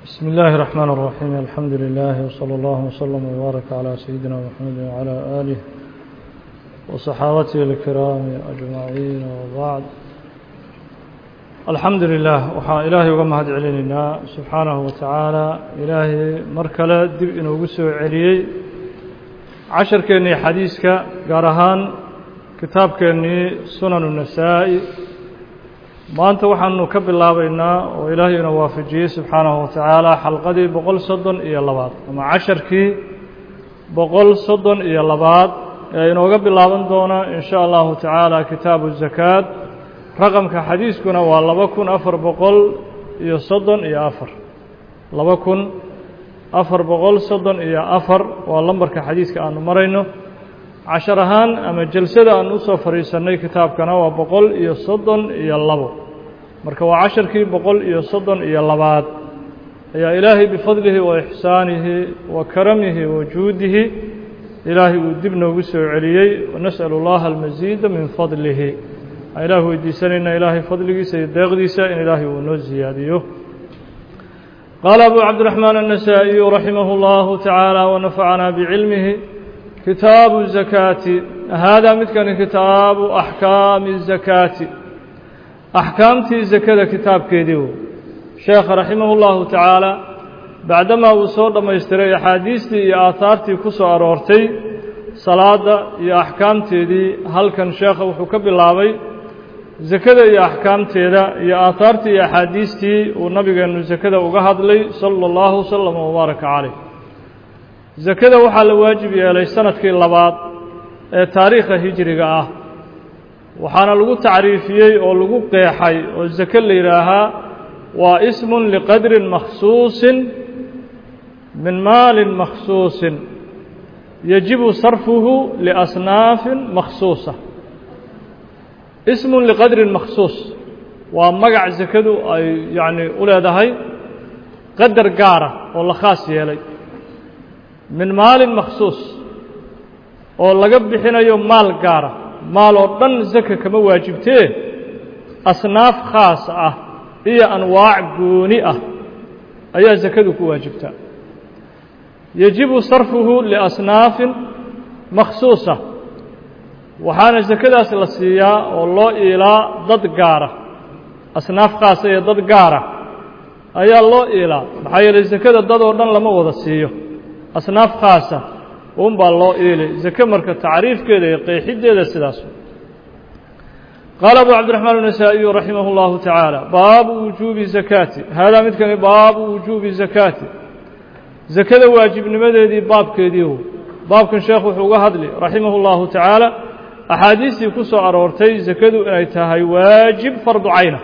بسم الله الرحمن الرحيم الحمد لله وصلى الله وسلم وبارك على سيدنا محمد وعلى آله وصحابته الكرام أجمعين وبعد الحمد لله وحا إلهي وقمهد علينا سبحانه وتعالى إلهي مركلة دب إنه قسو عليي عشر كأني حديثك قارهان كتاب كأني سنن النسائي maanta waxaanu ka bilaabaynaa oo ilaahay ina waafajiyey subxaanahu wa tacaala xalqadii 132 ama casharkii 132 ee inooga bilaaban doona in sha allahu tacaala kitaabu zakaat raqamka xadiiskuna waa 2434 waa lambarka xadiiska aanu marayno cashar ahaan ama jalsada aan usoo fariisanay kitaabkana waa 132 marka waa casharkii 132 ayaa ilaahay bifadlihi wa ixsaanihi wa karamihi wa juudihi ilaahay uu dib noogu soo celiyey wanas'alu allaha almasiida min fadlihi ilaahay weydiisanayna ilaahay fadligiisa iyo deeqdiisa in ilaahay uu noo ziyaadiyo qaala abu cabdiraxmaan annasaa'i raximahu allahu tacaala wanafacana bicilmihi kitaabu zakaati haadaa midkani kitaabu axkaami zakaati axkaamtii zakada kitaabkeedii sheekha raximahu llahu tacaala bacdamaa uu soo dhammaystiray axaadiistii iyo aahaartii ku soo aroortay salaada iyo axkaamteedii halkan sheekha wuxuu ka bilaabay zakada iyo axkaamteeda iyo aahaartii iyo axaadiistii uu nabigeennu zakada uga hadlay sala allahu wasalam wabaaraka caleyh zakada waxaa la waajib yeelay sanadkii labaad ee taariikha hijriga ah waxaana lagu tacriifiyey oo lagu qeexay oo zake la yidhaahaa waa ismun liqadrin makhsuusin min maalin makhsuusin yajibu sarfuhu liasnaafin makhsuusa ismun liqadrin makhsuus waa magac zakadu ay yacni u leedahay qadar gaara oo la khaas yeelay min maalin makhsuus oo laga bixinayo maal gaara maal oo dhan zaka kama waajibtee asnaaf khaas ah iyo anwaac gooni ah ayaa zakadu ku waajibtaa yajibu sarfuhu liasnaafin makhsuusa waxaana zakadaas la siiyaa oo loo iilaa dad gaara asnaaf khaasa iyo dad gaara ayaa loo iilaa maxaa yeelay zakada dad oo dhan lama wada siiyo asnaaf khaasa un baa loo iilay zake marka tacriifkeeda iyo qeexiddeeda sidaas qaala abu cabdiraxmaan annasaa'iyu raximah اllahu tacaala baabu wujuubi zakaati haadaa midkani baabu wujuubi zakaati zakada waajibnimadeedii baabkeedii baabkan sheekh wuxuu uga hadli raximah اllahu tacaala axaadiistii ku soo aroortay zakadu inay tahay waajib fardu cayna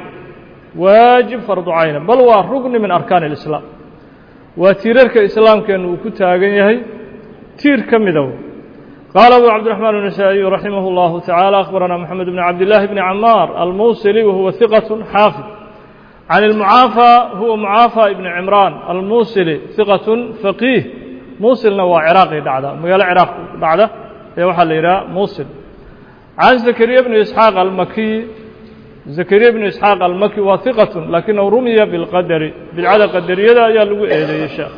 waajib fardu cayna bal waa rugni min arkaan اlislaam waa tiirarka islaamkeenu uu ku taagan yahay tiir ka mida qaala abu cabdiraxmaan annasaa'iyu raximah اllahu tacaala akhbaranaa moxamed bn cabdillaahi bni camaar almuusili wahuwa hiqat xaafid can ilmucaafaa huwa mucaafaa ibni cimraan almuusili hiqat faqiih muusilna waa ciraaqii dhacda magaalo ciraaq dhacda ee waxaa la yidhaha muusil can zakariya bni isxaaq almakiy zakariya bnu isxaaq almaki waa hiqatun laakinahu rumiya bilqadari bidcada qadariyada ayaa lagu eedeeyey sheekh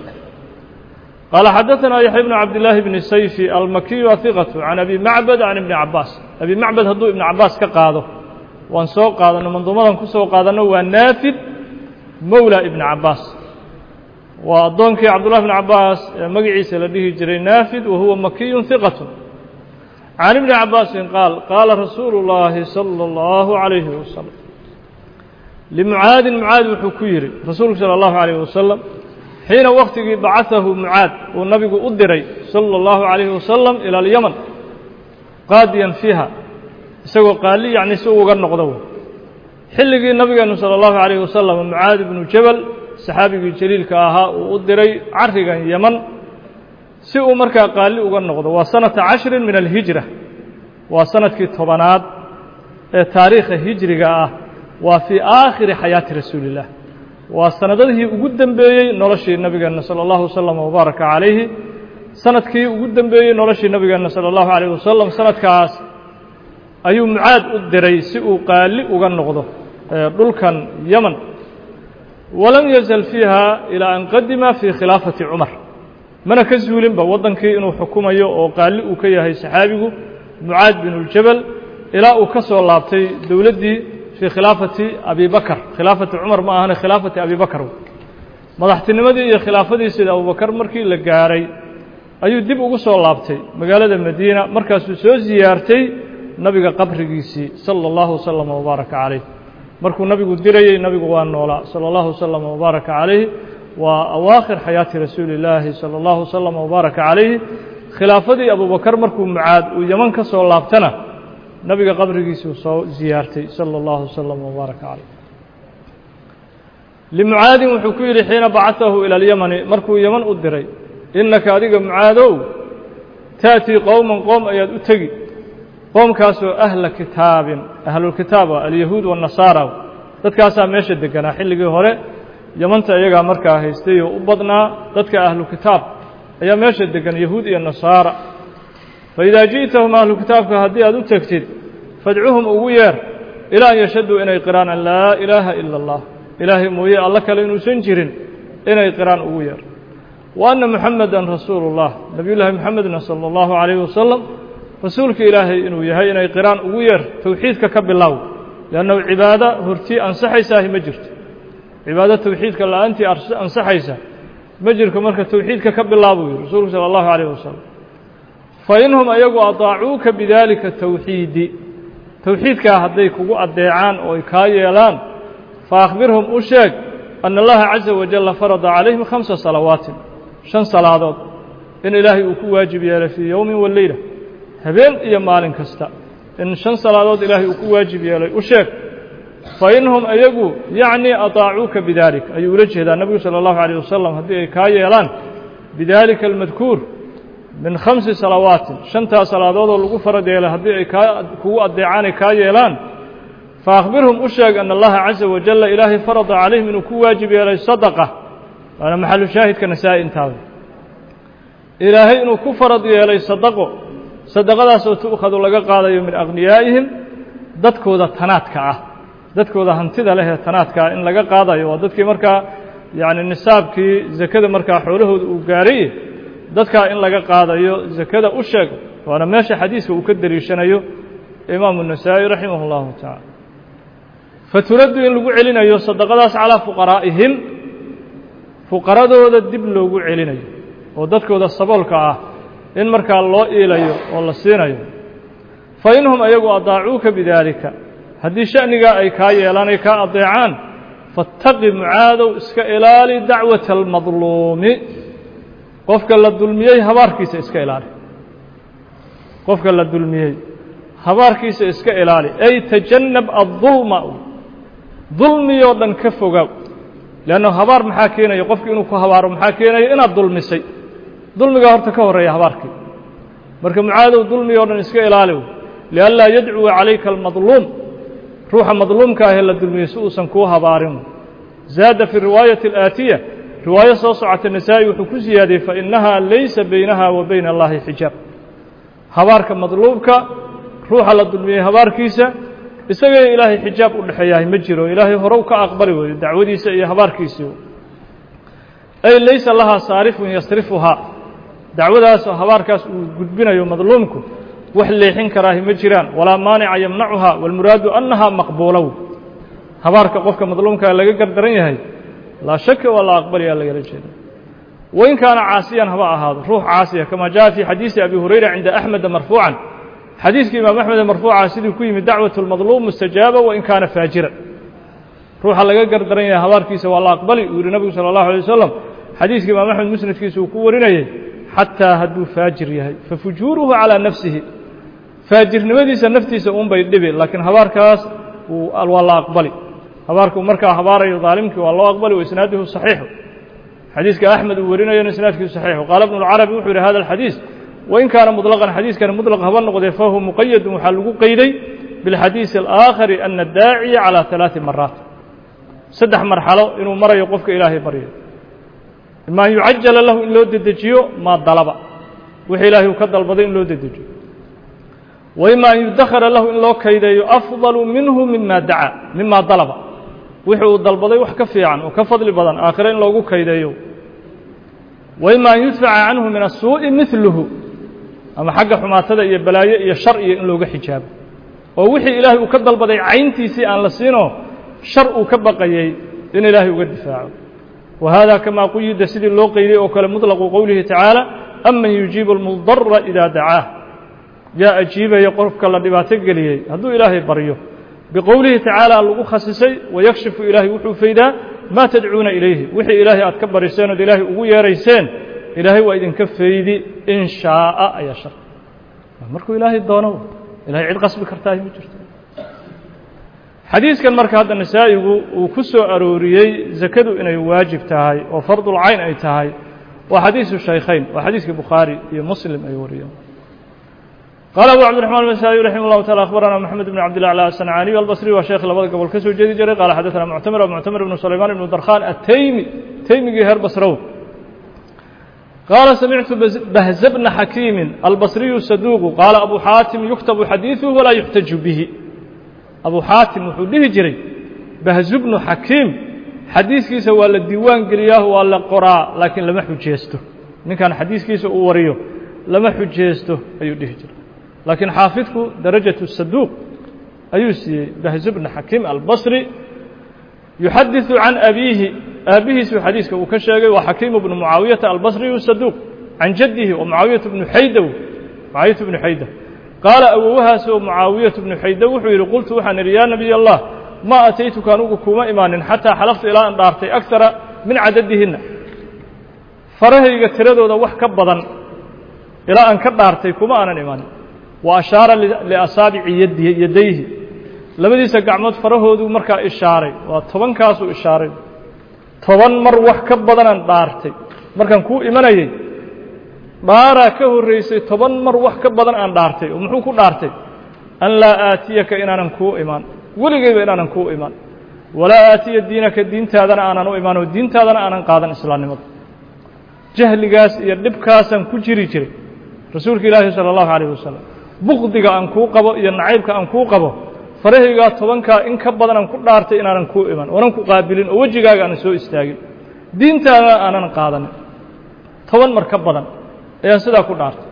qaala xadaanaa yaxya bnu cabdillaahi bni sayfi almakiy waa hiqatu can abi macbad can ibni cabaas abi macbad hadduu ibni cabaas ka qaado waan soo qaadano manduumadan ku soo qaadanno waa naafid mowla ibni cabaas waa addoonkii cabdullahi bni cabaas ee magaciisa la dhihi jiray naafid wa huwa makiyun hiqatun can ibni cabaasin qaal qaala rasuulu llaahi sala allahu calayhi wasalam limucaadin mucaad wuxuu ku yidhi rasuulku sala allahu calayh wasalam xiina waktigii bacaahu mucaad uu nabigu u diray sala allahu calayhi wasalam ila alyaman qaadiyan fiiha isagoo qaali yacni si uga noqdo xilligii nabigeenu sala allahu calayhi wasalam mucaad ibnu jabal saxaabigii jaliilka ahaa uu u diray carrigan yaman si uu markaa qaali uga noqdo waa sanata 10 min alhijra waa sanadkii 10aad ee taariikha hijriga ah waa fii aakhiri xayaati rasuulillaah waa sanadadii ugu dambeeyey noloshii nabigeenna sala allahu wasalam wabaaraka calayhi sanadkii ugu dambeeyey noloshii nabigeenna sala allahu calayhi wasalam sanadkaas ayuu mucaad u diray si uu qaali uga noqdo dhulkan yaman ولم يزل فيها إلى أن قدم في خلافة عمر mana ka zuulinba waddankii inuu xukumayo oo qaali uu ka yahay saxaabigu mucaad bin اljabal ilaa uu ka soo laabtay dowladdii fii khilaafati abi bakr khilaafati cumar ma ahane khilaafati abi bakr madaxtinimadii iyo khilaafadii sida abubakar markii la gaaray ayuu dib ugu soo laabtay magaalada madiina markaasuu soo ziyaartay nabiga qabrigiisii salى اllahu وsلم وbaaraka calayh markuu nabigu dirayey nabigu waa noolaa salى اllahu وsلم وbaaraka calayh وأواخر حياة رسول الله صلى الله وسلم وبارك عليه khilaafadii أبو بكر markuu mعاad uu يمن ka soo laabtana nabiga qabrigiisuu soo ziyaartay صلى الله وسلم وبارك عليه لمعاad wuxuu ku yidhi حيiنa bacثahu إلى اليمن markuu يمن u diray إنaka adiga mعaadow تأتي qowما qowم ayaad u tegi qowمkaasoo أهلa kitaabin أهلulkitaab اليهوud والنaصاarى dadkaasaa meesha deganaa xilligii hore yamanta iyagaa markaa haystay oo u badnaa dadka ahlu kitaab ayaa meesha degan yahuud iyo nasaara faidaa ji'tahum ahlu kitaabka haddii aad u tegtid fadcuhum ugu yeer ilaa an yashhaduu inay qiraan an laa ilaaha ila allah ilaahay mooye alla kale inuusan jirin inay qiraan ugu yeer wa anna muxamedan rasuulu اllah nebiyullaahi moxamedna salى اllahu calayhi wasalam rasuulka ilaahay inuu yahay inay qiraan ugu yeer towxiidka ka bilow liannahu cibaado hortii ansaxaysaahi ma jirto cibaado towxiidka la-aantii ansaxaysa ma jirko marka towxiidka ka bilaabuu yihi rasuulku salى اllahu عalيه wasalam fainhum ayagu adaacuuka bidalika towxiidi towxiidkaa hadday kugu adeecaan oo ay kaa yeelaan faأkhbirhum u sheeg أن allaha caزa wajala farada calayhim 5 salawaatin 5 salaadood in ilaahay uu ku waajib yeelay fii yowmi waleyla habeen iyo maalin kasta in 5 salaadood ilaahay uu ku waajib yeelay u sheeg fainhum ayagu yacni adaacuuka bidalik ayuu ula jeedaa nebigu salى اllahu عalيه wasalam haddii ay kaa yeelaan bidalika almadkuur min 5 salawaatin 5taa salaadoodoo lagu farad yeelay haddii ay kugu adeecaan ay kaa yeelaan faأkhbirhum u sheeg أن allaha caزa wajala ilaahay farada calayhim inuu ku waajib yeelay sadaqة waana maxalu shaahidka nasaa-i intaada ilaahay inuu ku farad yeelay sadaqo sadaqadaasoo tu'khadu laga qaadayo min aغniyaa'ihim dadkooda tanaadka ah dadkooda hantida leh ee tanaadka ah in laga qaadayo waa dadkii markaa yacni nisaabkii zakada markaa xoolahooda uu gaaray dadkaa in laga qaadayo zakada u sheeg waana meesha xadiiska uu ka deliishanayo imaamu النasaaئي raximah اllahu taعala faturaddu in lagu celinayo sadaqadaas calىa fuqaraa'ihim fuqaradooda dib loogu celinayo oo dadkooda saboolka ah in markaa loo iilayo oo la siinayo fainhum ayagu adaacuuka bidaalika haddii sha'nigaa ay kaa yeelaan ay kaa adeecaan faاtaqi mucaadow iska ilaali dacwata almadluumi qofka la dulmiyey habaarkiisa iska ilaali qofka la dulmiyey habaarkiisa iska ilaali ay tajannab aلظulma dulmiyoo dhan ka fogaw leanna habaar maxaa keenaya qofki inuu ku habaaro maxaa keenaya inaad dulmisay dulmigaa horta ka horreeya habaarkii marka mucaadow dulmiyoo dhan iska ilaali lianlaa yadcuwa calayka almadluum ruuxa madluumka ahee la dulmiyey si uusan kuu habaarin zaada fi riwaayati alaatiya riwaayo soo socota nasaa-i wuxuu ku siyaadiyey fainaha laysa baynaha wa bayna allahi xijaab habaarka madluubka ruuxa la dulmiyey habaarkiisa isagay ilaahay xijaab u dhexeeyahay ma jiro ilaahay horow ka aqbali weeyo dacwadiisa iyo habaarkiisii ay laysa lahaa saarifun yasrifuhaa dacwadaasoo habaarkaas uu gudbinayo madluumku wax leexin karaahi ma jiraan walaa maanica yamnacuhaa wاlmuraadu annahaa maqbuulow habaarka qofka madluumkaa laga gardaran yahay laa shaka waa la aqbalayaa lagala jeeda wain kaana caasiyan haba ahaado ruux caasiya kama jaءa fii xadiisi abi hurayra cinda axmeda marfuucan xadiiskii imaam axmed marfuuca sidii ku yimid dacwaة اlmadluum mustajaaba wain kaana faajira ruuxa laga gardaran yahay habaarkiisa waa la aqbali uu yihi nabigu salى اllahu alيه wasalam xadiiskii imaam axmed musnadkiisa uu ku warinayay xataa hadduu faajir yahay fafujuuruhu calىa nafsihi faajirnimadiisa naftiisa un bay dhibi laakiin habaarkaas waa la aqbali habaarka uu markaa habaarayo daalimkii waa loo aqbali wa isnaaduhu صaxiixu xadiiska axmed uu warinayona isnaadkiisu صaxiixu qaala ibnu اlcarabi wuxuu yihi hada اlxadiis wain kaana muطlaqan xadiiskani muطlaq haba noqdee fahuwa muqayadun waxaa lagu qeyday biاlxadiisi الآakhari ana daaciya calىa 3 maraat 3 marxalo inuu marayo qofka ilaahay baryo ima an yucajala lahu in loo dedejiyo maa dalaba wixii ilaahay uu ka dalbaday in loo dedejiyo wa ima an yudakara lahu in loo kaydeeyo afضalu minhu mima dalaba wixii uu dalbaday wax ka fiican oo ka fadli badan aakhire in loogu kaydeeyo وإما أن يدفع عنه من السوء مثله أما حق حماتة إيا بلايا إيا شر إيا إن لوغا حجاب ووحي إلهي أكدل بدي عينتي سي أن لسينه شر أكبقي إن إلهي أكدفاعه وهذا كما قيد سيد اللوقي وكل مطلق قوله تعالى أمن يجيب المضطر إذا دعاه جاء أجيبه يقرف كالله دباتك لي هذا إلهي بريه بقوله تعالى اللغو خسسي ويكشف إلهي وحو فيدا ما تدعون إليه وحي إلهي أتكبر ريسان إلهي أغويا ريسان إلهي وإذن كفيدي إن شاء يشر مركو إلهي الدونو إلهي عيد قصب كرتاهي مجرد حديث كان مركو هذا النساء وكسو أروريي زكدوا إنه واجب تاهي وفرض العين أي تاهي وحديث الشيخين وحديث البخاري مسلم أي وريا قال أبو عبد الرحمن المسائي رحمه الله تعالى أخبرنا محمد بن عبد الله على الصنعاني والبصري وشيخ لبض قبل كسو جديد جري قال حدثنا معتمر بن سليمان بن درخان التيمي جهر بصرو قال سمعت بهز بن حكيم البصري الصدوق قال أبو حاتم يكتب حديثه ولا يحتج به أبو حاتم وحده جري بهز بن حكيم حديث كيس ولا الديوان قرياه ولا قراء لكن لم حجيسته إن كان حديث كيس أوريه لم حجيسته أيده جري لكن حافظك درجة الصدوق أيوسي بهز بن حكيم البصري يحدث عن أبيه سو حديثك وكشاغي وحكيم بن معاوية البصري الصدوق عن جده ومعاوية بن حيدة قال أبوها سو معاوية بن حيدة وحير قلت وحن يا نبي الله ما أتيتك نوككما إيمان حتى حلفت إلى أن دارتي أكثر من عددهن فرهي قتردوا ذا وحكا بضا إلى أن كدارتي كما أنا إيمان وأشار لأصابع يديه لماذا سقعمت فرهودو مركا إشاري وطبان كاسو إشاري طبان مر وحكا بدنا دارتي مركا كو إيماني دارا كهو الرئيسي طبان مر وحكا بدنا دارتي ومحو كو دارتي أن لا آتيك إنانا كو إيمان ولغيب إنانا كو إيمان ولا آتي دينك الدين تادنا أنا نو إيمان والدين تادنا أنا قادن إسلام نمط جهل قاس يردب كاسا كو جري رسولك الله صلى الله عليه وسلم بغضiga aan ku qabo iyo nacaybka aan ku qabo farahayga tobanka in ka badan aan ku dhaartay inaan ku iman waran ku qaabilin oo wajigaaga aan soo istaagin diintaada aanan qaadan toban mar ka badan ayaan sidaa ku dhaartay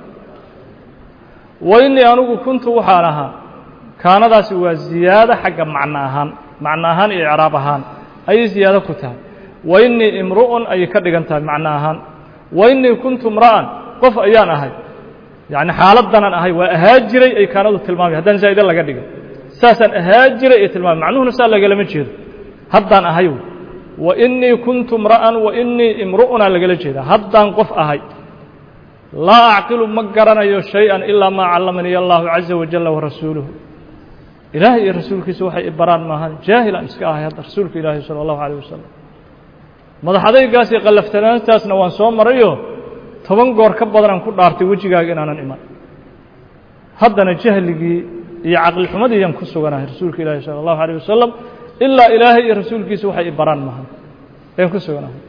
wayni anugu kuntu waxaan ahaa kaanadaasi waa ziyaada xagga macna ahaan iyo i'raab ahaan ay ziyaada ku tahay wayni imru'un ay ka dhigan tahay macna ahaan wayni kuntu imra'an qof ayaan ahay يعني حالتنا أهي وأهاجري أي كانوا تلمامي هذا زائد الله قديم ساسا أهاجري أي تلمامي معناه نسأل الله قال مجيد هذا أهيو وإني كنت امرأ وإني امرؤنا لقال جيد هذا قف أهي لا أعقل مقرنا شيئا إلا ما علمني الله عز وجل ورسوله إلهي رسولك سوحي إبران ما هذا جاهلا إسكاه هذا رسولك إلهي صلى الله عليه وسلم ماذا حدا يقاسي قلفتنا تاسنا وانصوم مريو toban goor ka badan aan ku dhaartay wajigaaga inaanan iman haddana jahligii iyo caqli xumadii aan ku suganahay rasuulka ilaahi sallallahu alayhi wasallam illa ilaahi iyo rasuulkiisa waxay baraan maahan aan ku suganahay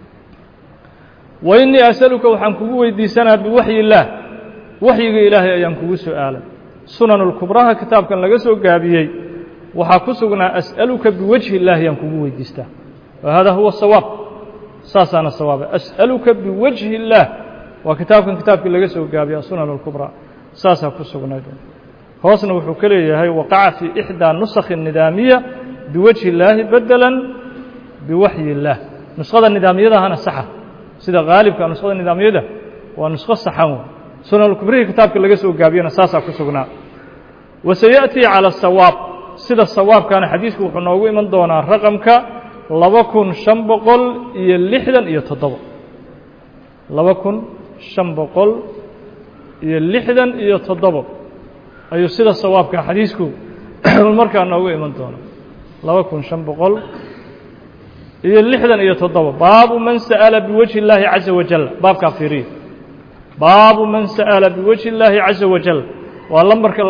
wa inni asaluka waxaan kugu weydiisanaa biwahyi illah wahyiga ilaahi ayaan kugu su'aalay sunanul kubraha kitaabkan laga soo gaabiyay waxa ku sugnaa as'aluka biwajhi illah ayaan kugu weydiistaa wa hada huwa sawaab saasana sawaab as'aluka biwajhi illah وكتابك لغا سو غابيا سنن الكبرى ساسا كسغناyd hoosna wuxuu kale yahay waqa'a fi ihda nusakh an-nidamiyya biwajhi Allah badalan biwahyi Allah nuskhada nidamiyada hana saxa sida gaalibka nuskhada nidamiyada waa nuskho saxan sunan al-kubra kitaabka laga soo gaabiyana saasa kusugnaa wasayati ala sawab sida sawaabkana xadiisku wuxuu noogu iman doonaa raqamka 2567 2567 ayuu sida sawaabka xadiisku markaa noogu iman doono 2567 baabu man sa'ala biwajhi Allah azza wa jalla baabka fiiri baabu man sa'ala biwajhi Allah azza wa jalla waa lambarka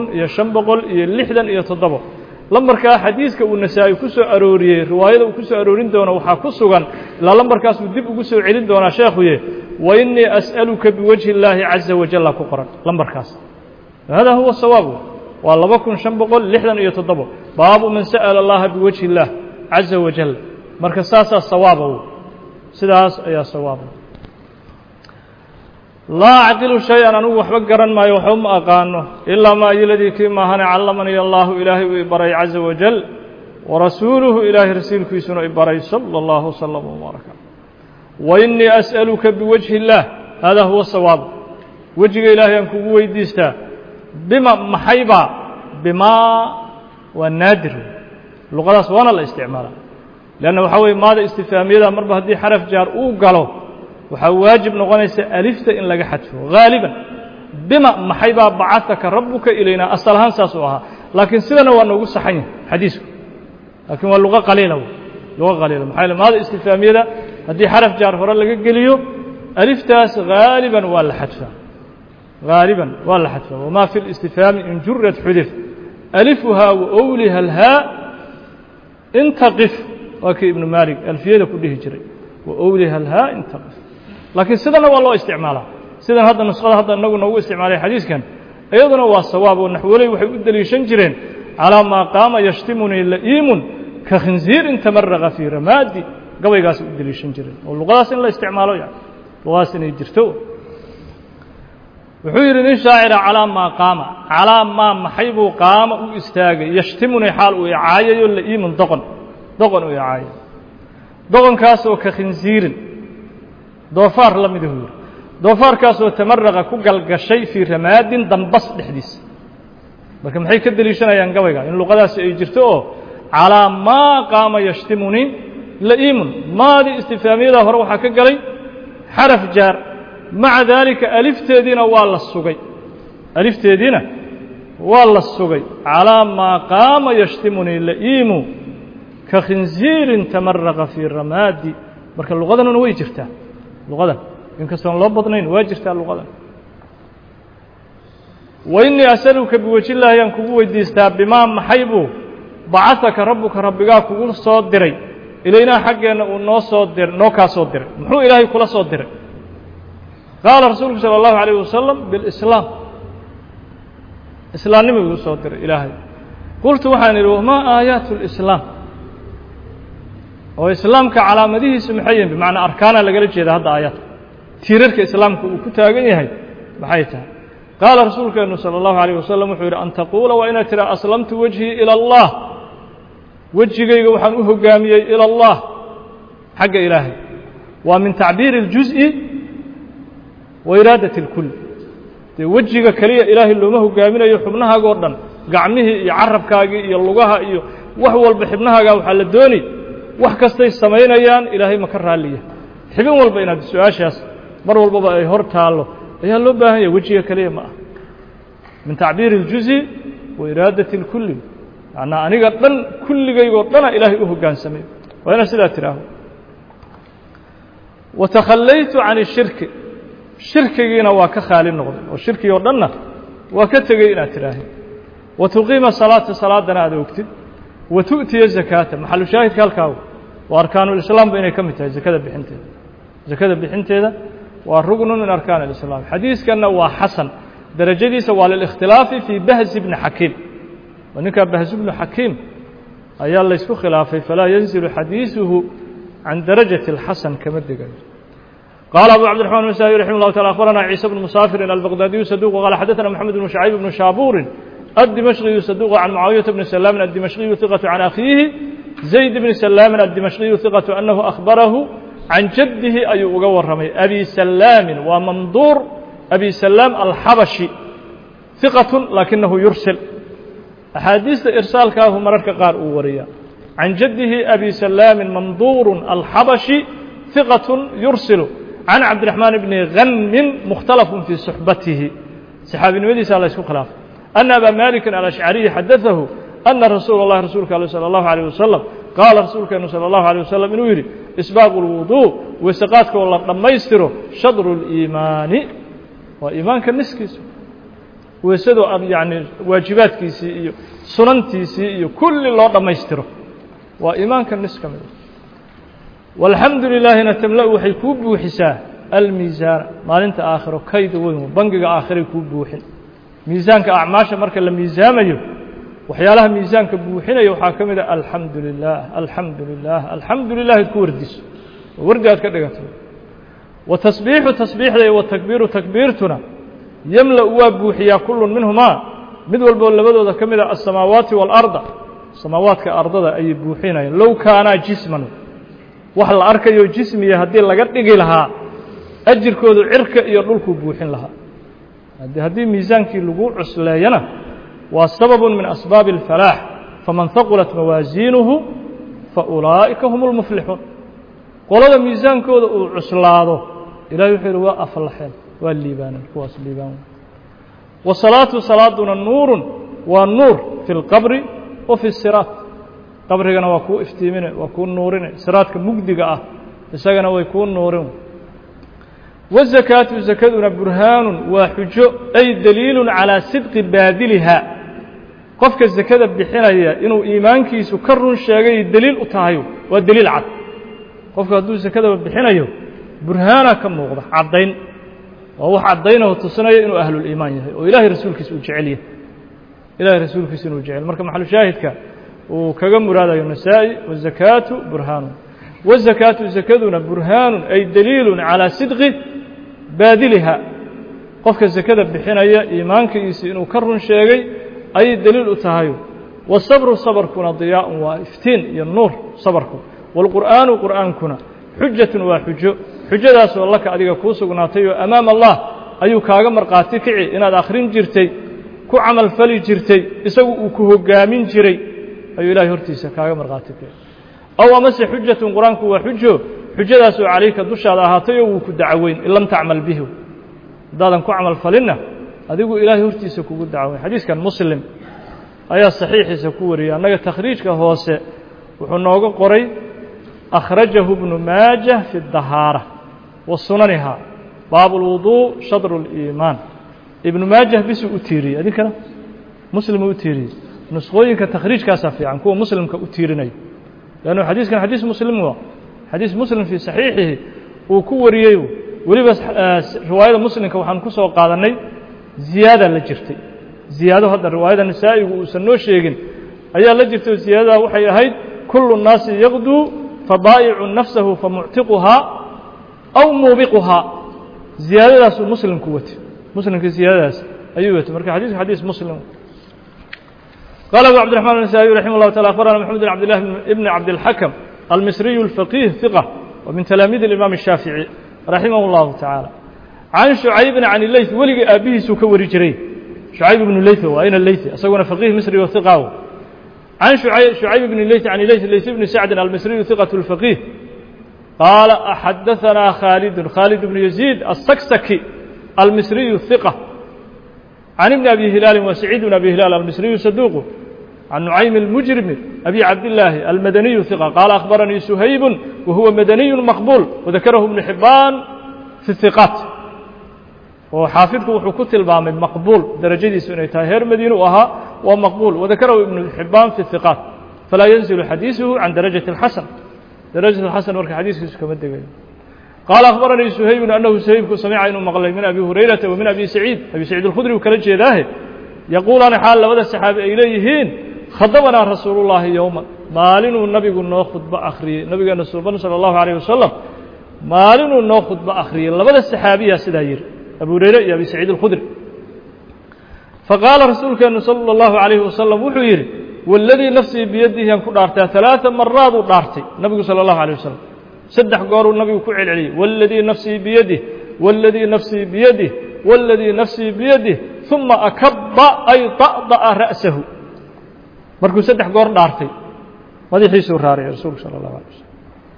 2567 lambarka xadiiska uu Nasaa'i ku soo arooriyay riwaayada uu ku soo aroorin doono waxa ku sugan la lambarkaas uu dib ugu soo celin doona sheekhuye wa inni as'aluka biwajhi Allahi azza wa jalla ku qoran lambarkaas hada huwa sawaab wa 2567 baabu man sa'ala Allah biwajhi Allah عز وجل marka saasa sawaabo sidaas ayaa sawaabo laa aqilu shay'an anu waxba garan maayo waxa ma aqaano illa ma yiladi kima hana allamani allah ilaahi wa baray عز وجل ورسوله إلهي رسولك يسنو إبراهيم صلى الله وسلم وبارك وإني أسألك بوجه الله هذا هو الصواب وجه إلهي أنك ويديستا بما محيبا بما والنادر لغة وانا الاستعمال لأنه حوي ماذا استفهامي إذا مر بهدي حرف جار أو قالوا وحواجب نغنيس ألفت إن لقى حتفه غالبا بما محيبا بعثك ربك إلينا أصلها ساسوها لكن سيدنا وأنه صحيح حديثك لكن واللغة قليلة لغة قليلة محايلة ماذا استفهامية هذه حرف جار فرا لقى قليو ألف تاس غالبا ولا حتفا غالبا ولا حتفا وما في الاستفهام إن جرت حذف ألفها وأولها الهاء إن تقف وكي ابن مالك الفيدة كله جري وأولها الهاء إن تقف لكن سيدنا والله استعمالها سيدنا هذا النسخة هذا النوع استعماله حديث كان أيضا هو الصواب والنحو لي وحيود لي شنجرين على ما قام يشتمني لئيم كخنزير تمرغ في رمادي قوي قاس يدري شنجرين واللغاس لا استعماله يعني لغاس يجرتو وحير الشاعر على ما قام على ما محيب قام واستاغ يشتمني حال ويعايي لئيم دقن ويعايي دقن كاسو كخنزير دوفار لمده دوفار كاسو تمرغ كغلغشي في رماد دنبس دحديس marka maxay ka daliishanayaan gabayga in luqadaas ay jirto oo ala ma qama yashtimuni laimun maadi istifhaamiyada hore waxa ka galay xaraf jaar maca dalika alifteedina waa la sugay ala ma qama yashtimuni laimu ka khinzirin tamarraqa fi ramadi marka luqadan way jirtaa luqadan in kastoon loo badnayn waa jirtaa luqadan وإني أسألك بوجه الله أنك ويديستا بما محيبو بعثك ربك ربك كقول صادري إلينا حقنا ونو صادر نوكا صادر محو إلهي كل صادر قال رسولك صلى الله عليه وسلم بالإسلام إسلام نمي صادر إلهي قلت وحاني له ما آيات الإسلام وإسلام كعلامته سمحيا بمعنى أركانا لقلت هذا آيات تيرك إسلام كتاقيني هاي بحيتها قال رسولك صلى الله عليه وسلم وحير أن تقول وإن ترى أسلمت وجهي إلى الله وجهي وحنوه قامي إلى الله حق إلهي ومن تعبير الجزء وإرادة الكل وجهي كلية إلهي اللي ما هو قامنا يحبناها قردن قعمه يعرب كاقي يلغاها وحوال بحبناها قاو حال الدوني وحكستي السمين أيان إلهي مكرها لي حبين والبينات السؤاشياس مر والبابا يهورتها له هي اللبة هي وجهي كلمة من تعبير الجزء وإرادة الكل يعني أنا قطن كل جاي قطنا إلهي كان سمي وأنا سلا تراه وتخليت عن الشرك جينا وكخالي النقد والشرك يردنا وكتجينا تراه وتقيم صلاة دنا هذا وقت وتؤتي الزكاة محل شاهد كالكاو وأركان الإسلام بين كم زكاة بحنته والركن من أركان الإسلام حديث كان حسن درجة سوال الاختلاف في بهز بن حكيم ونك بهز بن حكيم أي الله يسكو خلافه فلا ينزل حديثه عن درجة الحسن كما دقل قال أبو عبد الرحمن المسائي رحمه الله تعالى أخبرنا عيسى بن مسافر البغدادي صدوق وقال حدثنا محمد بن شعيب بن شابور الدمشقي صدوق عن معاوية بن سلام الدمشقي ثقة عن أخيه زيد بن سلام الدمشقي ثقة أنه أخبره عن جده أي أقوى رمي أبي سلام ومنظور أبي سلام الحبشي ثقة لكنه يرسل أحاديث إرسال كاه مررك قار أوريا عن جده أبي سلام منظور الحبشي ثقة يرسل عن عبد الرحمن بن غنم مختلف في صحبته صحابي النبي صلى الله عليه وسلم أن أبا مالك الأشعري حدثه أن رسولك صلى الله عليه وسلم قال رسولك صلى الله عليه وسلم إنه يري إسباغ الوضوء وسقاتك والله لما يستره شطر الإيمان وإيمان كالنسكيس ويسدوا يعني واجبات كيسي سننتي سي كل الله لما يستره وإيمان كالنسك والحمد لله نتملأ وحيكوب وحساه الميزان ما أنت آخر كيد وين بنجك آخر يكوب وحن ميزانك أعماش مركز الميزان waxyaalaha miisaanka buuxinaya waxaa ka mid ah alxamdu lilah alxamdu lilah alxamdu lilah ad ku wardiso oo wardi aad ka dhigato wa tasbiixu tasbiixda iyo wa takbiiru takbiirtuna yamla'u waa buuxiyaa kullun minhumaa mid walboo labadooda ka mid ah asamaawaati waalarda samaawaadka ardada ayay buuxinayaan low kaanaa jisman wax la arkayo jismiya haddii laga dhigi lahaa ajirkoodu cirka iyo dhulkuu buuxin lahaa haddii miisaankii lagu cusleeyana waa sababun min asbaabi alfalaax faman haqulat mawaasiinuhu faulaa'ika hum lmuflixuun qolada miisaankooda uu cuslaado ilahay wuxuu yidhi waa aflaxeen waa liibaaneen kuwaas liibaan wasalaatu salaaduna nuurun waa nuur fi lqabri wa fi siraat qabrigana waa kuu iftiimine waa kuu nuurine siraadka mugdiga ah isagana way kuu nuurin wazakaatu zakaduna burhaanun waa xujo ay daliilun calaa sidqi baadiliha qofka zakada bixinaya inuu iimaankiisu ka run sheegay daliil u tahayo waa daliil cad qofka hadduu zakadaba bixinayo burhaana ka muuqda caddayn waa wax caddaynao tusinaya inuu ahluliimaan yahay oo ilaahay rasuulkiisa uu jecel yahay ilahay rasuulkiisa inuu jecel marka maxalu shaahidka uu kaga muraadayo nasaa'i wazakaatu burhaanun wazakaatu zakaduna burhaanun ay daliilun calaa sidqi baadiliha qofka zakada bixinaya iimaankiisa inuu ka run sheegay ayay daliil u tahay wasabru sabarkuna diyaa'un waa iftiin iyo nuur sabarku waalqur'aanu qur'aankuna xujatun waa xujo xujadaasoo laka adiga kuu sugnaatay oo amaama allah ayuu kaaga markhaati kici inaad akhrin jirtay ku camal fali jirtay isagu uu ku hoggaamin jiray ayuu ilahay hortiisa kaaga markhaati kici aw amase xujatun qur-aanku waa xujo xujadaasoo calayka dushaada ahaatay oo wuu ku dacaweyn in lam tacmal bihi haddaadan ku camal falinna adigu ilaahay hortiisa kugu dacaweyn xadiiskan muslim ayaa saxiixiisa ku wariyay annaga takhriijka hoose wuxuu nooga qoray akhrajahu ibnu maajah fi dahaara wa sunaniha baabu lwuduu shadru liimaan ibnu maajah bisuu u tiiriyey adinkana muslimu u tiiriyey nusqooyinka takhriijkaasaa fiican kuwa muslimka u tiirinayo leannu xadiiskan xadiis muslim waa xadiis muslim fii saxiixihi uu ku wariyey weliba riwaayada muslimka waxaan ku soo qaadannay ziyaada la jirtay ziyaado hadda riwaayada nasaa'igu uusan noo sheegin ayaa la jirtay oo ziyaadadaa waxay ahayd kullu nnaasi yaqduu fadaa'icu nafsahu famuctiquhaa aw muubiquhaa ziyaadadaasuu muslimku watay muslimka ziyaadadaas ayuu watay marka xadiisku xadiis muslim قال أبو عبد الرحمن النسائي رحمه الله تعالى أخبرنا محمد بن عبد الله بن عبد الحكم المصري الفقيه ثقة ومن تلاميذ الإمام الشافعي رحمه الله تعالى عن شعيب عن الليث ولقى أبيه سكور جري شعيب بن الليث وأين الليث أسونا فقيه مصري وثقة عن شعيب بن الليث عن الليث بن سعد المصري ثقة الفقيه قال حدثنا خالد بن يزيد السكسكي المصري الثقة عن ابن أبي هلال وسعيد بن أبي هلال المصري صدوق عن نعيم المجرم أبي عبد الله المدني ثقة قال أخبرني سهيب وهو مدني مقبول وذكره ابن حبان في الثقات وحافظه وحكوت البام مقبول درجة سنة هير مدينة وها ومقبول وذكره ابن حبان في الثقات فلا ينزل حديثه عن درجة الحسن درجة الحسن ورك حديثه كما دقيق قال أخبرني سهيب أنه سهيب سمع إنه مغلي من أبي هريرة ومن أبي سعيد الخدري وكرجة ذاه يقول أنا حال لبدا السحابة إليهين خطبنا رسول الله يوما مالين النبي قلنا خطبة أخرية النبي قال صلى الله عليه وسلم مالين النو خطبة أخرية لبدا السحابية سداير أبو هريرة يا أبي سعيد الخدري فقال رسولك أنه صلى الله عليه وسلم وحير والذي نفسي بيده ينكو دارتها 3 مرات دارتي النبي صلى الله عليه وسلم سدح قاروا النبي كعل عليه والذي نفسي بيده والذي نفسي بيده والذي نفسي بيده ثم أكب أي طأطأ رأسه مركو سدح قار دارتي ماذا يحيسوا الراري رسول صلى الله عليه وسلم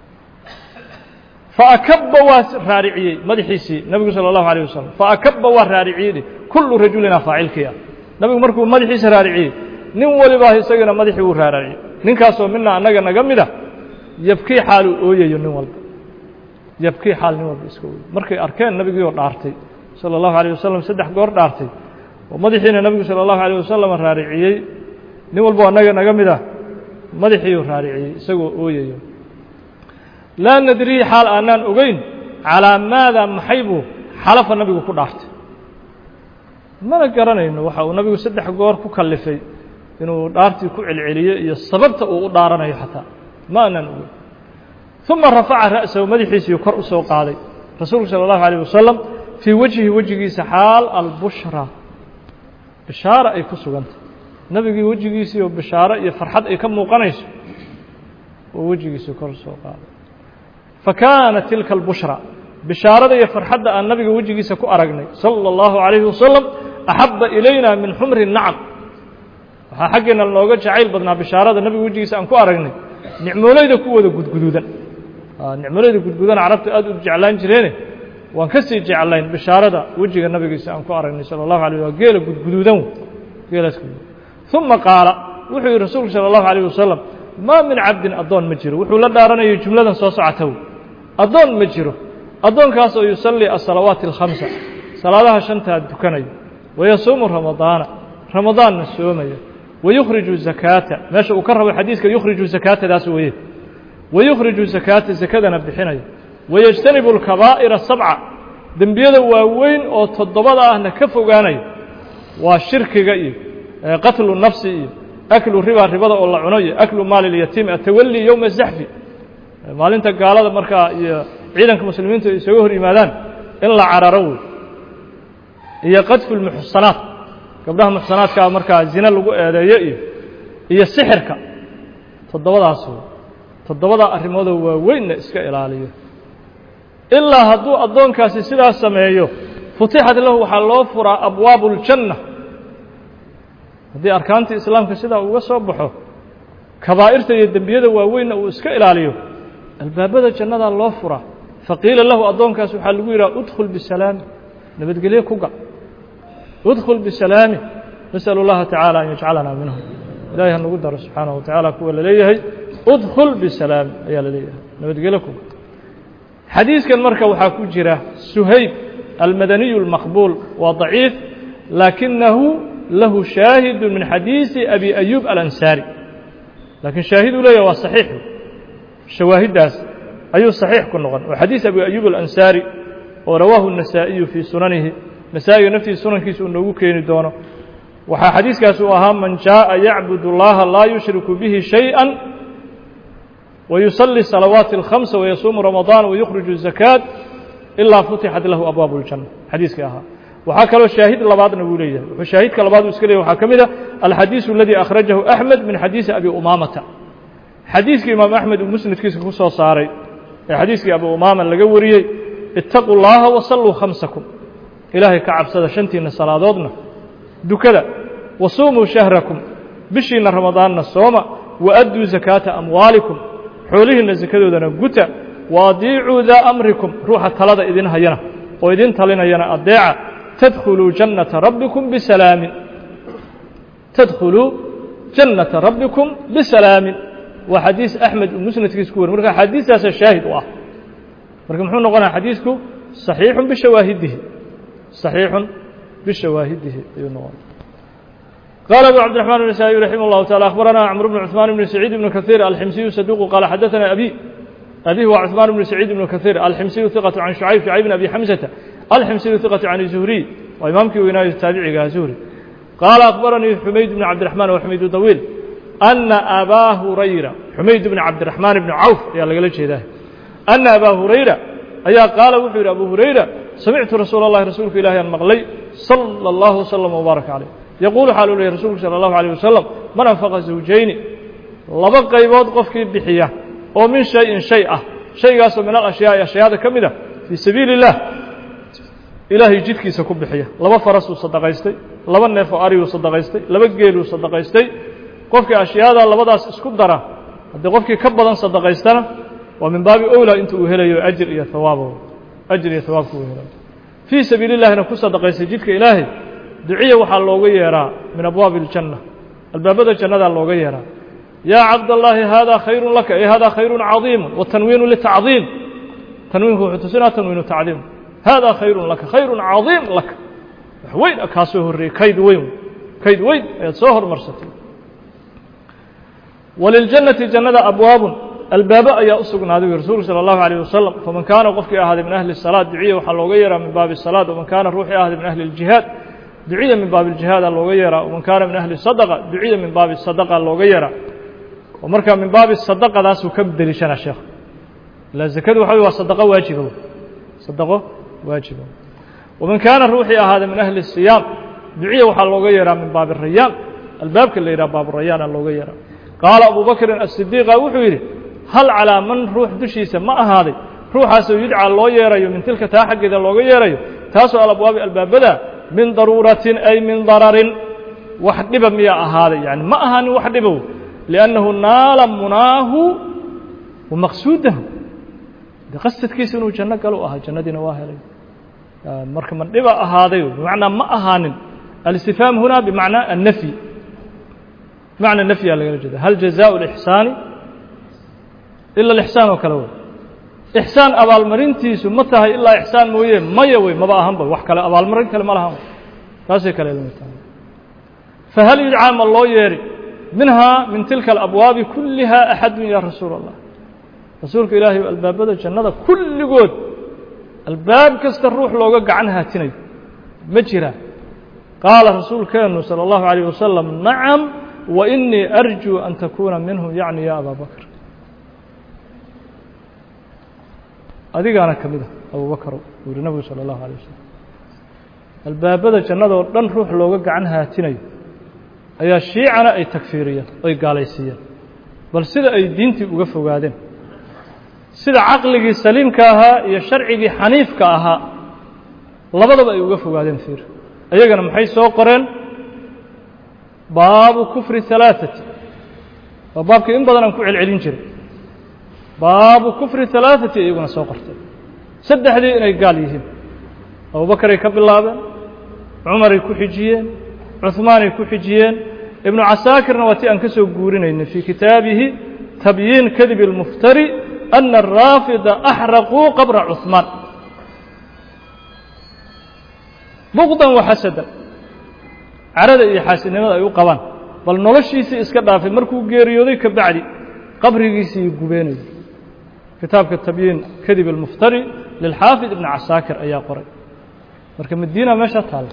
فأكب وارعي ماذا يحيسي النبي صلى الله عليه وسلم فأكب وارعي كل رجلنا فاعل كيا النبي مركو ماذا يحيس رارعي نين ولباه سجنا ماذا يحيو رارعي نين كاسو منا أننا نجمده yabkii xaal uu ooyayo nin walba yabkii xaal nin walba isku markay arkeen nabigii oo dhaartay sallallahu alayhi wasallam saddex goor dhaartay oo madaxiina nabiga sallallahu alayhi wasallam raariciyay nin walba anaga naga mid ah madaxii uu raariciyay isagoo ooyayo la nadri xaal aanan ogeyn calaamada maxaybu xalafa nabigu ku dhaartay mana garanayno waxa uu nabigu saddex goor ku kallifay inuu dhaartii ku celceliyo iyo sababta uu u dhaaranayo xataa ma aanan ogeyn ثuma rafaca ra'sahu madaxiisii kor u soo qaaday rasuulku salى الlahu عalيه wasalam fii wajhi wejigiisa xaal albushra bishaaro ay ku sugantay nabigii wejigiisii oo bishaaro iyo farxad ay ka muuqanayso oo wejigiisii kor soo qaaday fakaanat tilka albushra bishaarada iyo farxadda aan nabiga wejigiisa ku aragnay salى الlahu عalayه wasalam axaba ilayna min xumri الnacam waxaa xaggeena looga jacayl badnaa bishaarada nabiga wejigiisa aan ku aragnay nicmoolayda kuwooda gudguduudan nicmoolayda gudguudan carabta aad u jeclaan jireene waan ka sii jeclayn bishaarada wejiga nabigiisa aan ku aragnay salى الlahu عalيه waa geela gudguduudan geelaas ثuma qaala wuxuu yihi rasuulku salى الlahu عalيه wasalam maa min cabdin addoon ma jiro wuxuu la dhaaranayay jumladan soo socota addoon ma jiro addoonkaas oo yusallii الsalawaati الkhamsa salaadaha shantaa tukanayo wayasuumu ramadaana ramadaanna soomaya wayukhriju zakaata meesha uu ka rabo xadiiska yukhriju zakaatadaas weeye wayukhriju zakaata zakadana bixinayo wayajtanibu اlkabaa'ira sabca dembiyada waaweyn oo toddobada ahna ka fogaanayo waa shirkiga iyo qatlu nafsi iyo aklu ribada oo la cuno iyo aklu maali اlyatiim atawali yowma zaxfi maalinta gaalada markaa iyo ciidanka muslimiintu ay isaga hor yimaadaan in la cararo wey iyo qadfu lmuxsanaat gabdhaha muxsanaadkaa markaa zina lagu eedeeyo iyo sixirka toddobadaas wey toddobada arrimoodoo waaweynna iska ilaaliyo ilaa hadduu addoonkaasi sidaas sameeyo futixat lahu waxaa loo furaa abwaabu اljanna haddii arkaantii islaamka sidaa uga soo baxo kabaa'irta iyo dembiyada waaweynna uu iska ilaaliyo albaabada jannadaa loo furaa faqiila lahu addoonkaas waxaa lagu yidhaha udkhul bisalaami nabadgelye ku gal udkhul bisalaami nasأl اllaha tacaalى an yajcalana minhum ilahay ha nagu daro subxaanaه wa taعala kuwa la leeyahay udkhul bisalaami ayaa la leeyahay nabadgelye ku gal xadiiskan marka waxaa ku jira suhayb almadaniyu اlmaqbuul waa ضaciif laakinahu lahu shaahidu min xadiisi abi ayub alansaari laakiin shaahiduu leeyahy waa saxiix shawaahiddaas ayuu saxiix ku noqon oo xadiis abi ayub alansaari oo rawaahu النasaa'iyu fii sunanihi nasaa'iga naftiisa sunankiisa uu noogu keeni doono waxaa xadiiskaas uu ahaa man jaaءa yacbud اllaha laa yushriku bihi shayئa wayusallii salawaati الkhamsa wayasuumu ramadaana wayukhriju الzakaat ilaa futixat lahu abwaabu اljanna xadiiskii ahaa waxaa kaloo shaahid labaadna wuu leeyahay wuxuu shaahidka labaad uu iska leeyahy waxaa ka mid a alxadiiثu اladii akhrajahu أxmed min xadiisi abi umaamata xadiiskii imaam axmed uu musnadkiisa ku soo saaray ee xadiiskii abi umaama laga wariyey itaquu اllaha wasalluu khamsakum ilaahay ka cabsada shantiina salaadoodna dukada wasuumuu shahrakum bishiina ramadaanna sooma waadduu zakaata amwaalikum xoolihiinna sakadoodana guta waadiicuu daa amrikum ruuxa talada idin hayana oo idin talinayana adeeca tadkhuluu jannata rabbikum bisalaamin tadkhuluu jannata rabbikum bisalaamin waa xadiis axmed uu musnadkiisa ku wari marka xadiistaasa shaahid u ah marka muxuu noqonaya xadiisku صaxiixun bishawaahidihi صaxiixun bishawaahidihi ayuu noqonaya قال أبو عبد الرحمن النسائي رحمه الله تعالى أخبرنا عمرو بن عثمان بن سعيد بن كثير الحمصي صدوق قال حدثنا أبيه وعثمان بن سعيد بن كثير الحمصي ثقة عن شعيب بن أبي حمزة الحمصي ثقة عن الزهري وإمامك وإناء التابعي زهري قال أخبرني حميد بن عبد الرحمن وحميد طويل أن أبا هريرة حميد بن عبد الرحمن بن عوف يا لقلت شيء أن أبا هريرة أيا قال وحير أبو هريرة سمعت رسول الله رسولك إلهي المغلي صلى الله وسلم وبارك عليه يقول حال له رسولك صلى الله عليه وسلم من أنفق زوجين لبا قيبود قفكي بحية ومن شيء من الأشياء هذا كمدة في سبيل الله إلهي جدكي سكب بحية لبا فرس صدقايستي لبا نيف أري صدقايستي لبا قيل صدقايستي قفكي أشياء هذا لبا داس اسكب دارا هذا قفكي كبدا صدقايستنا ومن باب أولى أنت أهلي أجر يا ثوابه أجر يا ثوابك أهلي في سبيل الله نكون صدقايستي جدك إلهي duciya waxaa looga yeeraa min abwaabi اljanna albaabada jannada looga yeeraa yaa cabdallaahi hada khayru laka ay hada khayru cadiimu watanwiinu litacdiim tanwiinku wuxuu tusinaa tanwiinu tacdiim hada khayru laka khayru cadiim laka wax weyn kaa soo horreeyey kayd weyn ayaad soo hormarsatay waliljannati jannada abwaabun albaabo ayaa u sugnaaday rasuulku salى اllahu عalيه wasalam faman kaana qofkii ahaaday min ahli الsalaa duciya waxaa looga yeeraa min baabi الsalaa waman kaana ruuxii ahaaday min ahli اljihaad ducida min baabi الجihaad looga yeeraa وman kaana min ahli الصadقة ducida min baabi الصadقة looga yeeraa oo marka min baabi الصadقadaasuu ka deliishana sheekh ila zakadu waxa waa sadaqo waajiba sadaqo waajiba وman kaana ruuxii ahaada min ahli الصiyaam ducida waxaa looga yeeraa min baabi الrayaan albaabka la yidhaha baabu rayaana looga yeeraa qaala abu bakrin الصidiiqa wuxuu yidhi hal calىa man ruux dushiisa ma ahaaday ruuxaasoo yudcaa loo yeerayo min tilka taa xaggeeda looga yeerayo taasoo alabwaabi albaabada min daruuratin ay min dararin wax dhiba miyaa ahaaday yani ma ahaanin wax dhibow liannahu naala munaahu wa maqsuudahu de qasadkiisa inuu janno galu ahaa jannadiina waa helay marka ma dhiba ahaaday bimacnaa ma ahaanin الاستفهام هنا بمعنى النفي معنى النفي على الجزاء هل جزاء الإحسان إلا الإحسان وكلوه إحسان أبال مرنتيس متى إلا إحسان مويه ما يوي ما بقى هم وحكى أبال مرن كلمة لهم تاسي كلمة فهل يدعم الله يري منها من تلك الأبواب كلها أحد يا رسول الله رسولك إلهي الباب هذا الجنة كل جود الباب كست الروح لو وقع عنها تني مجرى قال رسول كان صلى الله عليه وسلم نعم وإني أرجو أن تكون منه يعني يا أبا بكر أديك أنا كمده أبو بكر والنبي صلى الله عليه وسلم الباب هذا جنة ودن روح لو وقع عنها تني أي شيعنا أي تكفيرية أي قاليسية بل سيدا أي دينتي وقفوا قادين سيدا عقلي سليم كاها يا شرعي حنيف كاها لبضب أي وقفوا قادين فيه ayagana maxay soo qoreen baabu kufri halaaثati waa baabkii in badan aan ku celcelin jiray baabu kufri halaaثati ayaguna soo qortay saddexdii inay gaal yihiin abubakaray ka bilaabeen cumaray ku xijiyeen cuثmaanay ku xijiyeen ibnu casaakirna waa tii aan ka soo guurinaynay fii kitaabihi tabyiin kadib اlmuftari ana الraafida axraquu qabra cuثmaan بغضا وحسدا عرض iyo xaasidnimada ay u qabaan bal noloshiisii iska dhaafay markuu geeriyooday ka bacdi qabrigiisii gubeenay kitaabka tabyiin kadib al-muftari lil haafid ibn asakir ayaa qoray marka madiina meesha taal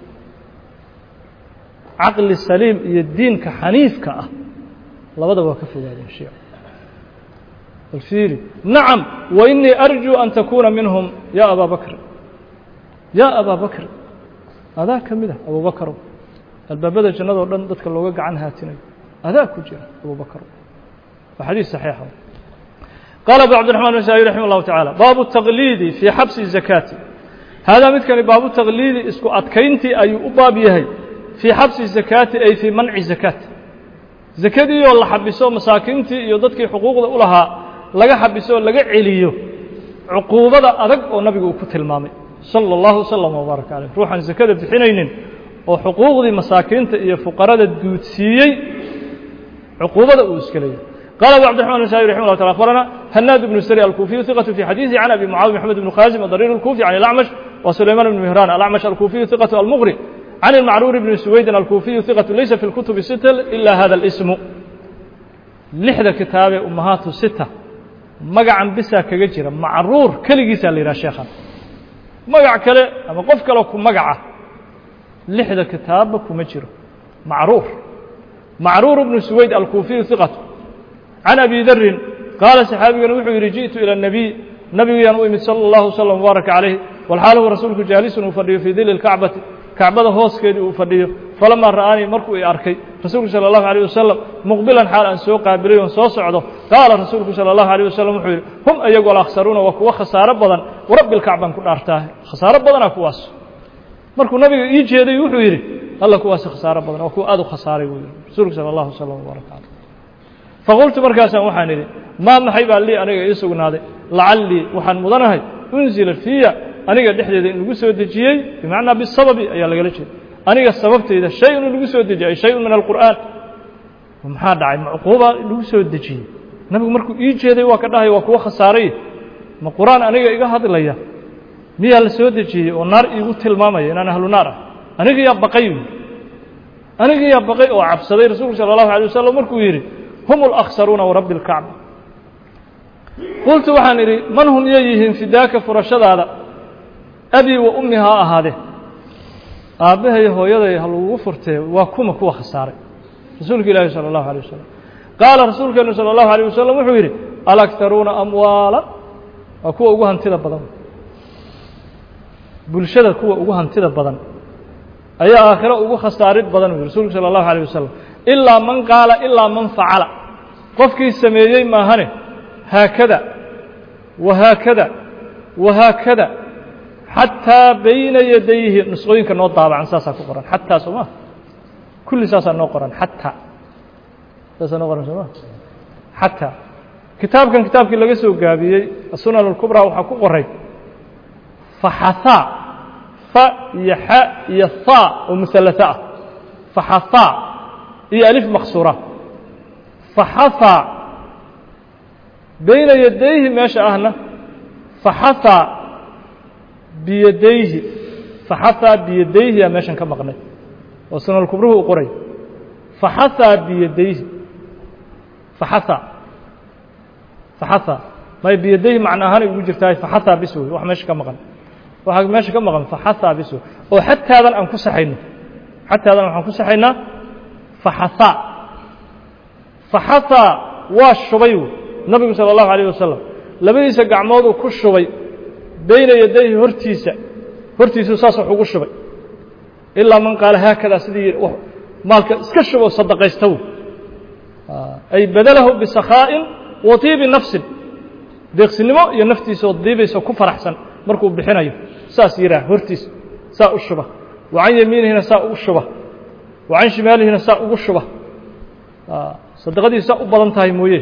aqli saliim iyo diinka xaniifka ah labadaba waa ka fogaadeen shiic الفيري نعم وإني أرجو أن تكون منهم يا أبا بكر يا أبا بكر هذا كمده أبو بكر الباب هذا جنة ودن ضدك لو وقع عنها تني هذا كجرا أبو بكر وحديث صحيح قال أبو عبد الرحمن النسائي رحمه الله تعالى باب التغليد في حبس الزكاة هذا مثل باب التغليد اسكو أتكينتي أي أبابيه في حبس الزكاة أي في منع الزكاة زكاة والله حبسوا مساكنتي يضدك حقوق لها لقى حبسوا لقى عليو عقوبة أدق ونبي كتل مامي صلى الله وسلم وبارك عليه روحا زكاة بحنين وحقوق دي مساكين يا فقراء الدوتسيي عقوبة أوسكلية قال أبو عبد الرحمن النسائي رحمه الله تعالى أخبرنا هناد بن السري الكوفي ثقة في حديثه عن أبي معاوية محمد بن خازم الضرير الكوفي عن الأعمش وسليمان بن مهران الأعمش الكوفي ثقة المغري عن المعرور بن سويد الكوفي ثقة ليس في الكتب الستة إلا هذا الاسم لحدة كتاب أمهات الستة مقعا بسا كجيرا معرور كل جيسا لنا شيخا مقع كله أما قف كله مقعه لحدة كتابك ومجره معرور بن سويد الكوفي ثقة عن أبي ذر قال صحابي نوحي رجيت إلى النبي ينوي صلى الله وسلم وبارك عليه والحال هو رسولك جالس وفريه في ذل الكعبة كعبة هوس كده وفريه فلما رآني مركو أركي رسولك صلى الله عليه وسلم مقبلا حال أن سوق قابلين وصوص عضو قال رسولك صلى الله عليه وسلم وحير هم أيقوا الأخسرون وكوا خسارة بدن ورب الكعبة كن أرتاه خسارة بدن أكواس مركو النبي يجي هذا يحير الله كواس خسارة بدن وكوا أدو خسارة رسولك صلى الله عليه وسلم وبارك عليه فقلت مركاسا وحاني ما محيبا لي أنا يسوقنا هذا لعلي وحن مضنهي أنزل فيها أنا دحدي إن لجسوا دجيء بمعنى بالسبب أي الله قالش أنا السبب إذا شيء لجسوا دجيء شيء من القرآن ومحاد عين عقوبة لجسوا دجيء نبي مركو يجي هذا وكذا هي وكوا خسارة ما القرآن أنا إيجا هذا ليا مية لسوا دجيء والنار يقتل ماما أنا أهل النار أنا يا بقيم أنا يا بقي وعبد رسول صلى الله عليه وسلم مركو يري هم الأخسرون ورب الكعبة قلت وحانري من هم يجيهم في ذاك فرشد هذا أبي وأمها هذه aabbahay hooyaday hal ugu furtay waa kuwa khasaaray rasuulka ilaahi sallallahu alayhi wasallam qaala rasuulkeenu sallallahu alayhi wasallam wuxuu yiri alaktaruna amwaala waa kuwa ugu hantida badan bulshada kuwa ugu hantida badan ayaa aakhira ugu khasaarid badan rasuulka sallallahu alayhi wasallam illaa man qaala illaa man facala qofkii sameeyey maahane haakada wahaakada wahaakada xataa bayna yadayhi nusqooyinka noo daabacan saasaa ku qoran xataa soo maa kulli saasaa noo qoran xataa saasaa noo qoran soo maa xataa kitaabkii laga soo gaabiyey asunan alkubraa waxaa ku qoray faxathaa fa iyo xa iyo thaa oo muhallatha ah faxathaa iyo alif maqsuura faxathaa bayna yadayhi meesha ahna faxathaa biyadayhi faxathaa biyadayhi yaa meeshan ka maqnay oo sunan alkubruhu u qoray faxathaa biyadayhi faxathaa may biyadayhi macna ahaan ay ugu jirtahay faxathaa bis wey wax meesha ka maqan waxaa meesha ka maqan faxathaa bis wey oo xataadan aan ku saxayno xataadan waxaan ku saxaynaa faxathaa waa shubay wey nabigu salى الlahu عalيه wasalam labadiisa gacmooduu ku shubay bayna yadayhi hortiisuu saas wax ugu shubay ilaa man qaala haakadaa sidii maalka iska shubo sadaqaystaw ay badalahu bisakhaa'in wa tiibi nafsin deeqsinimo iyo naftiisoo diibayso ku faraxsan markuu bixinayo saas yiraa hortiis saa u shuba wa can yamiinihina saa ugu shuba wa can shimaalihina saa ugu shuba sadaqadiisu saa u badan tahay mooye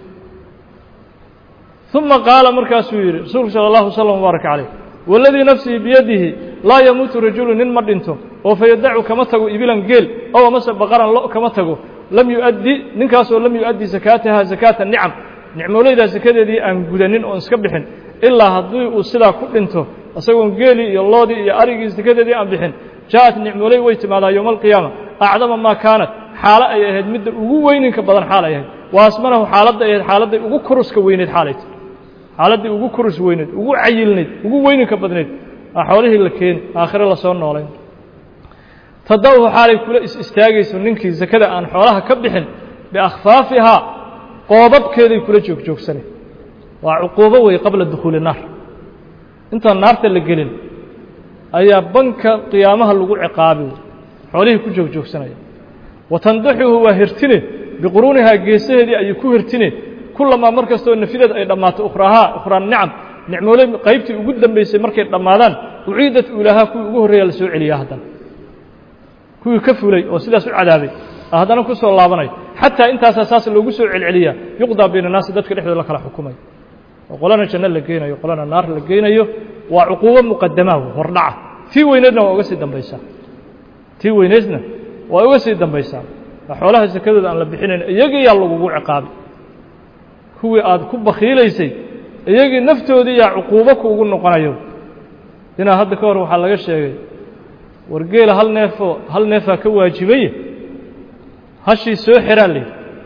ثuma qaala markaasuu yidhi rasuulku salى الlahu وsلم وbaarak عalيه waladii nafsii biyadihi laa yamuutu rajulu nin ma dhinto oo fayadacu kama tago ibilan geel ow amase baqaran lo kama tago lam yuؤaddi ninkaasoo lam yuؤaddi zakaataha zakaata nicam nicmoolaydaa zakadeedii aan gudanin oon iska bixin ilaa haddii uu sidaa ku dhinto isagoon geelii iyo loodii iyo arigii zakadeedii aan bixin jaaءat nicmooley way timaadaa yowma alqiyaama acdama maa kaanat xaalo ay ahayd midda ugu weyninka badan xaal ay ahayd wa asmanahu xaaladda ay ahayd xaaladday ugu kuruska weyneyd xaalayt xaaladdii ugu kurus weyneed ugu cayilnayd ugu weyninka badnayd aa xoolihii la keeni aakhire lasoo noolayn tada'uhu xaalay kula istaagayso ninkii sakada aan xoolaha ka bixin biakhfaafihaa qoobabkeeday kula joogjoogsanay waa cuquubo wey qabla dukhuuli naar intaan naarta la gelin ayaa banka qiyaamaha lagu ciqaabi xoolihii ku joogjoogsanaya wa tandaxuhu waa hirtine biquruunihaa geesaheedii ayay ku hirtine kulamaa mar kastoo nafideed ay dhammaato ukhraa nicam nicmooley qaybtii ugu dambaysay markay dhammaadaan uciidat uulahaa kuwii ugu horreeya la soo celiyaa haddana kuwii ka fulay oo sidaas u cadaabay haddana ku soo laabanay xataa intaasaa saas loogu soo celceliyaa yuqdaa bayna naasi dadka dhexdooda la kala xukumay oo qolana janno la geynayo qolana naar la geynayo waa cuquubo muqadamaa hordhaca tii weyneedna waa uga sii dambaysaa tii weyneedna waa uga sii dambaysaa xoolaha sakadooda aan la bixinayn iyagiiyaa lagugu ciqaabay kuwii aad ku bakhiilaysay iyagii naftoodii yaa cuquubo kuugu noqonayo inaa hadda ka hor waxaa laga sheegay wargeela hal neefaa ka waajibay hashii soo xiraa la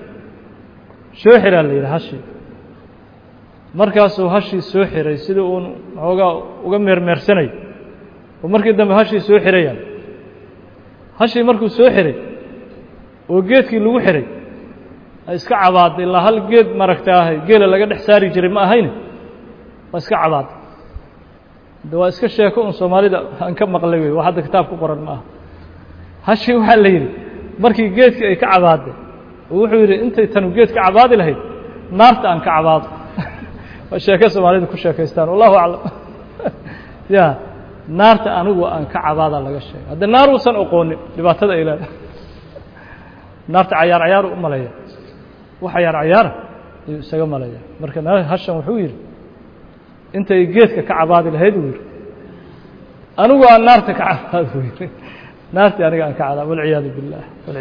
yidhi hashii markaasuu hashii soo xiray sidii uun xoogaa uga meermeersanay oo markii dambe hashii soo xirayaan hashii markuu soo xiray oo geedkii lagu xiray ay iska cabaaday ilaa hal geed maragtaahay geela laga dhex saari jiray ma ahayne waa iska cabaaday de waa iska sheeko un soomaalida aan ka maqlay wey waa hadda kitaab ku qoran ma aha hashii waxaa la yidhi markii geedkii ay ka cabaaday oo wuxuu yidhi intay tanu geed ka cabaadi lahayd naarta aan ka cabaado waa sheeko soomaalida ku sheekaystaan wallahu aclam ya naarta anigu aan ka cabaadaa laga sheegay hadda naar uusan oqoonin dhibaatada ay leedahay naarta cayaaru u maleeya wax cayaara ayuu isaga maleeya marka hashan wuxuu yidhi intay geedka ka cabaadi lahayd uu yidhi anigu aan naarta ka cabaado buu yidhi naartii aniga aan ka cabaado walciyaadu billah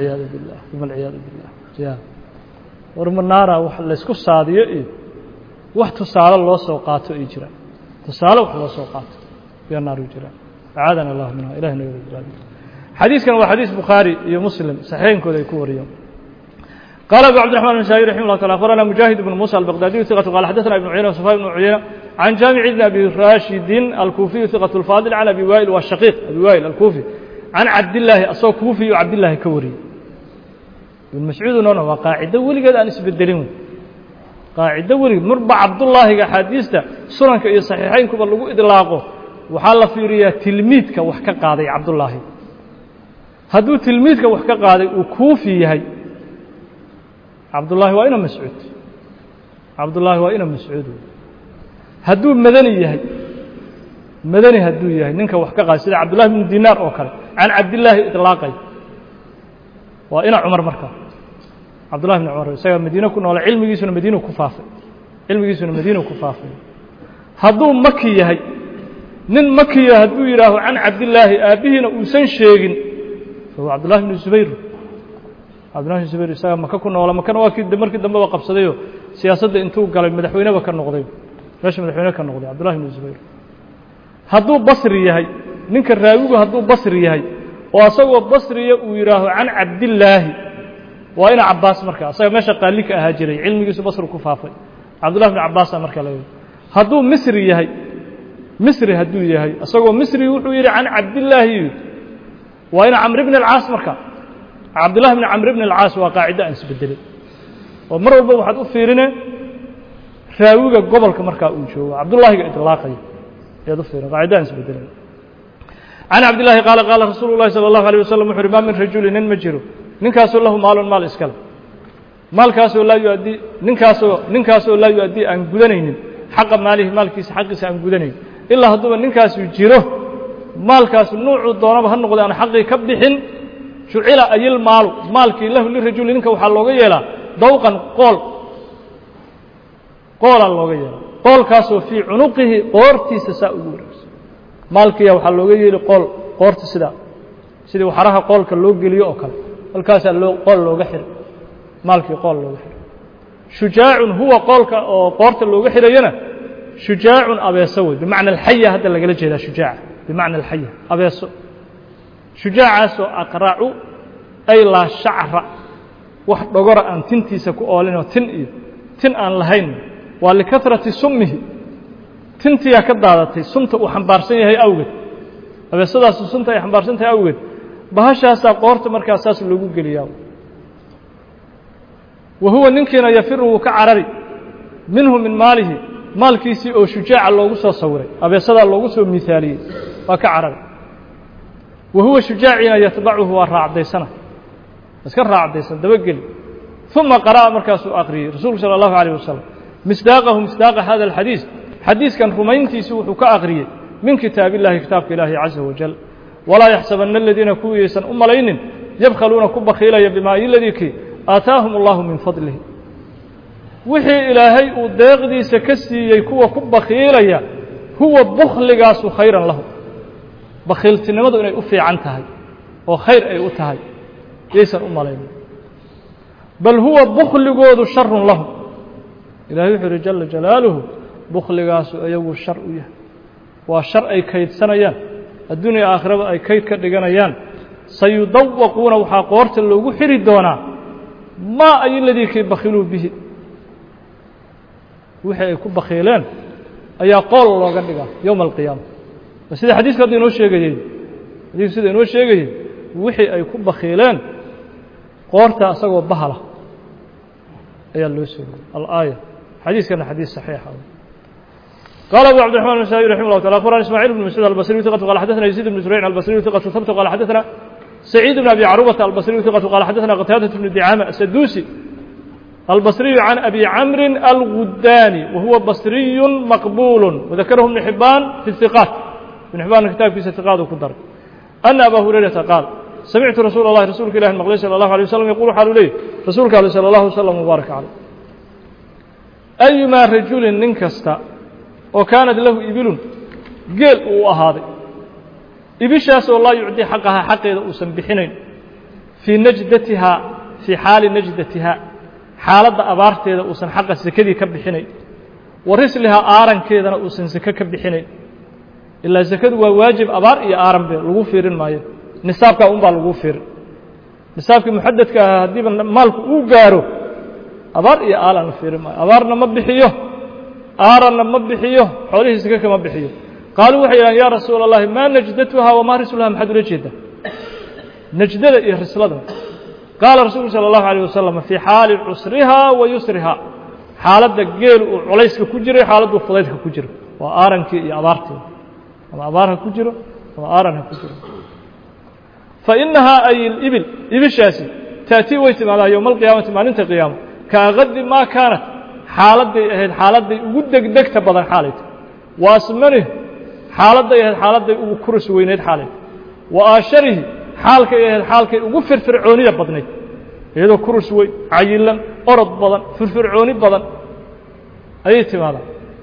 ya war ma naara wax laysku saadiyo iyo wax tusaale loo soo qaato ay jiraan tusaale wax loo soo qaato iyo naaru jiraan acaadana allah minha ilahina yurad xadiiskan waa xadiis bukhaari iyo muslim saxiixenkooda ay ku wariyeen قال أبو عبد الرحمن النسائي رحمه الله تعالى أخبرنا مجاهد بن موسى البغدادي ثقة قال حدثنا ابن عيينة وسفيان بن عيينة عن جامع بن أبي راشد الكوفي ثقة الفاضل عن أبي وائل والشقيق أبي وائل الكوفي عن عبد الله أصو كوفي وعبد الله كوري ابن مسعود نونا وقاعدة ولقد أن يسبدلون قاعدة ولقد مربع عبد الله حديثة سننك إيه صحيحين كبر لقوا إدلاقه وحال في ريا تلميذك وحكا قاضي عبد الله هدو تلميذك وحكا قاضي وكوفي هي عبد الله وإنا مسعود عبد الله وإنا مسعود هدو مدني هي مدني هدو هي ننك وحكا قاضي سيدة عبد الله بن دينار أوكل عن عبد الله إطلاقي وإنا عمر مركا عبد الله بن عمر سيد مدينة كنا ولا علم جيسون مدينة كفافة علم جيسون مدينة كفافة هدو مكي هي نن مكي هدو يراه عن عبد الله أبيهنا وسن شيغن فهو عبد الله بن الزبير عبد الله بن الزبير سيد مكة كنا ولا مكان واكيد مركي دم وقبصديو سياسة انتو قال مدحوينه وكان نقضي ليش مدحوينه كان نقضي عبد الله بن الزبير هدو بصري هي ننك الراوي هدو بصري هي وأصوى بصري ويراه عن عبد الله وإن عباس مركا أصوى ماشى قال لك أهاجري علمي يسو بصر كفافي عبد الله بن عباس مركا له هدو مصري هي مصري هدو هي أصوى مصري ويرى عن عبد الله وإن عمرو بن العاص مركا عبد الله بن عمرو بن العاص وقاعدة أنس بدلي ومرة واحد أفيرنا راوي قبل كمركا أنشوا عبد الله إطلاقي يضفر قاعدة أنس بدلي عن عبد الله قال رسول الله صلى الله عليه وسلم حرما من رجل نمجره ننكاسو له مال اسكال مال كاسو لا يؤدي ننكاسو لا يؤدي أن قدنين حق ماله مالكيس حقس أن قدنين إلا هدوما ننكاسو جيره مال كاسو نوع الضرب هالنقض أن حقي كبدحن شعل أي المال مالكي له للرجل ننك وحلوغ يلا ذوقا قول الله يلا قول كاسو في عنقه قورتي سساؤور maalkiya waxaa looga yeeli qoorta sidii waxaraha qoolka loo geliyo oo kale halkaasaa qool looga xiro maalkii qool looga xiro shujaacun huwa qoolka oo qoorta looga xirayana shujaacun abeeso wey bimacna alxaya hadda lagala jeedaa shujaaca bimacna alxaya abeeso shujaacaasoo aqracu ay laa shacra wax dhogora aan tintiisa ku oolinoo tin aan lahayn waa likahrati summihi tintiya ka daadatay sunta uu xambaarsan yahay awgeed abeesadaas sunta ay xambaarsan tahay awgeed bahashaasa qoorta markaas saas lagu geliyaa wahuwa ninkiina yafiru ka carari minhu min maalihi maalkiisii oo shujaaca loogu soo sawiray abeesada loogu soo miisaaliyay waa ka carari wahuwa shujaacina yatbacuhu waa raacdaysana iska raacdaysan dabageli thumma qaraa markaasuu aqriyay rasuulku sala allahu calayh wasalam misdaaqa hada alxadiis حديث كان رمينتي سوح كأغرية من كتاب الله كتاب الله عز وجل ولا يحسبن الذين كويسا لين يبخلون كب خيلا بما الذي آتاهم الله من فضله وحي إلهي وداغدي سكسي يكو كب خيلا هو بخل قاس خيرا له بخيلت نمد أن يؤفي عنتها وخير أي أتها ليس لين بل هو بخل قود شر له إلهي جل جلاله بخلقاسو أيغو الشر وياه والشر أي كيد سنيان الدنيا آخرة أي كيد كدغانيان سيدوقون وحا قورت لوغو خري دونا ما أي الذي كي بخلوا به وحي أي كبخيلان أي قول الله قدقا يوم القيامة بس إذا حديث قد ينوش يقجي حديث سيدة ينوش يقجي وحي أي كبخيلان قورت أساقوا بهلا أي اللوسي الآية حديث كان حديث صحيح قال أبو عبد الرحمن النسائي رحمه الله تعالى أخبرنا إسماعيل بن مسعود البصري ثقة قال حدثنا يزيد بن زريع البصري ثقة ثبت قال حدثنا سعيد بن أبي عروبة البصري ثقة قال حدثنا قتادة بن دعامة السدوسي البصري عن أبي عمرو الغداني وهو بصري مقبول وذكره ابن حبان في الثقات ابن حبان الكتاب في الثقات وقدر أن أبا هريرة قال سمعت رسول الله رسولك الله المغلي صلى الله عليه وسلم يقول حال لي رسولك صلى الله عليه وسلم مبارك عليه أيما رجل ننكستا وكانت له إبل قيل وهذا إبشاس والله يعطي حقها حق أوسن بحنين في نجدتها في حال نجدتها حالة أبارتها أوسن حق السكدي كبحنين ورسلها آرن كذا أوسن سكك كبحنين إلا الزكاة واجب أبار إيا آرن به لغوفير الماء نسابك أمبا لغوفير نسابك محدد كهديبا مالك أوغارو أبار إيا آرن فير الماء أبارنا مبحيه آرن مبحيه حوله سكك مبحيه قالوا وحيا يا رسول الله ما نجدتها وما رسلها محد رجده نجدة إيه رسلنا قال رسول صلى الله عليه وسلم في حال عسرها ويسرها حالة جيل وليس كجرة حالة فضيتها كجرة وآرنك يا أبارتي أما أبارها كجرة وآرنها كجرة فإنها أي الإبل إبل شاسي تأتي ويتم على يوم القيامة ما ننتهي القيامة كغد ما كانت حالة ودك دكت بدن حالته واسمنه حالة وكرس وينيد حالته وآشره حالك وفر فرعونية بدنيد يدو كرس وي عيلا أرض بدن فرعوني بدن أيتم هذا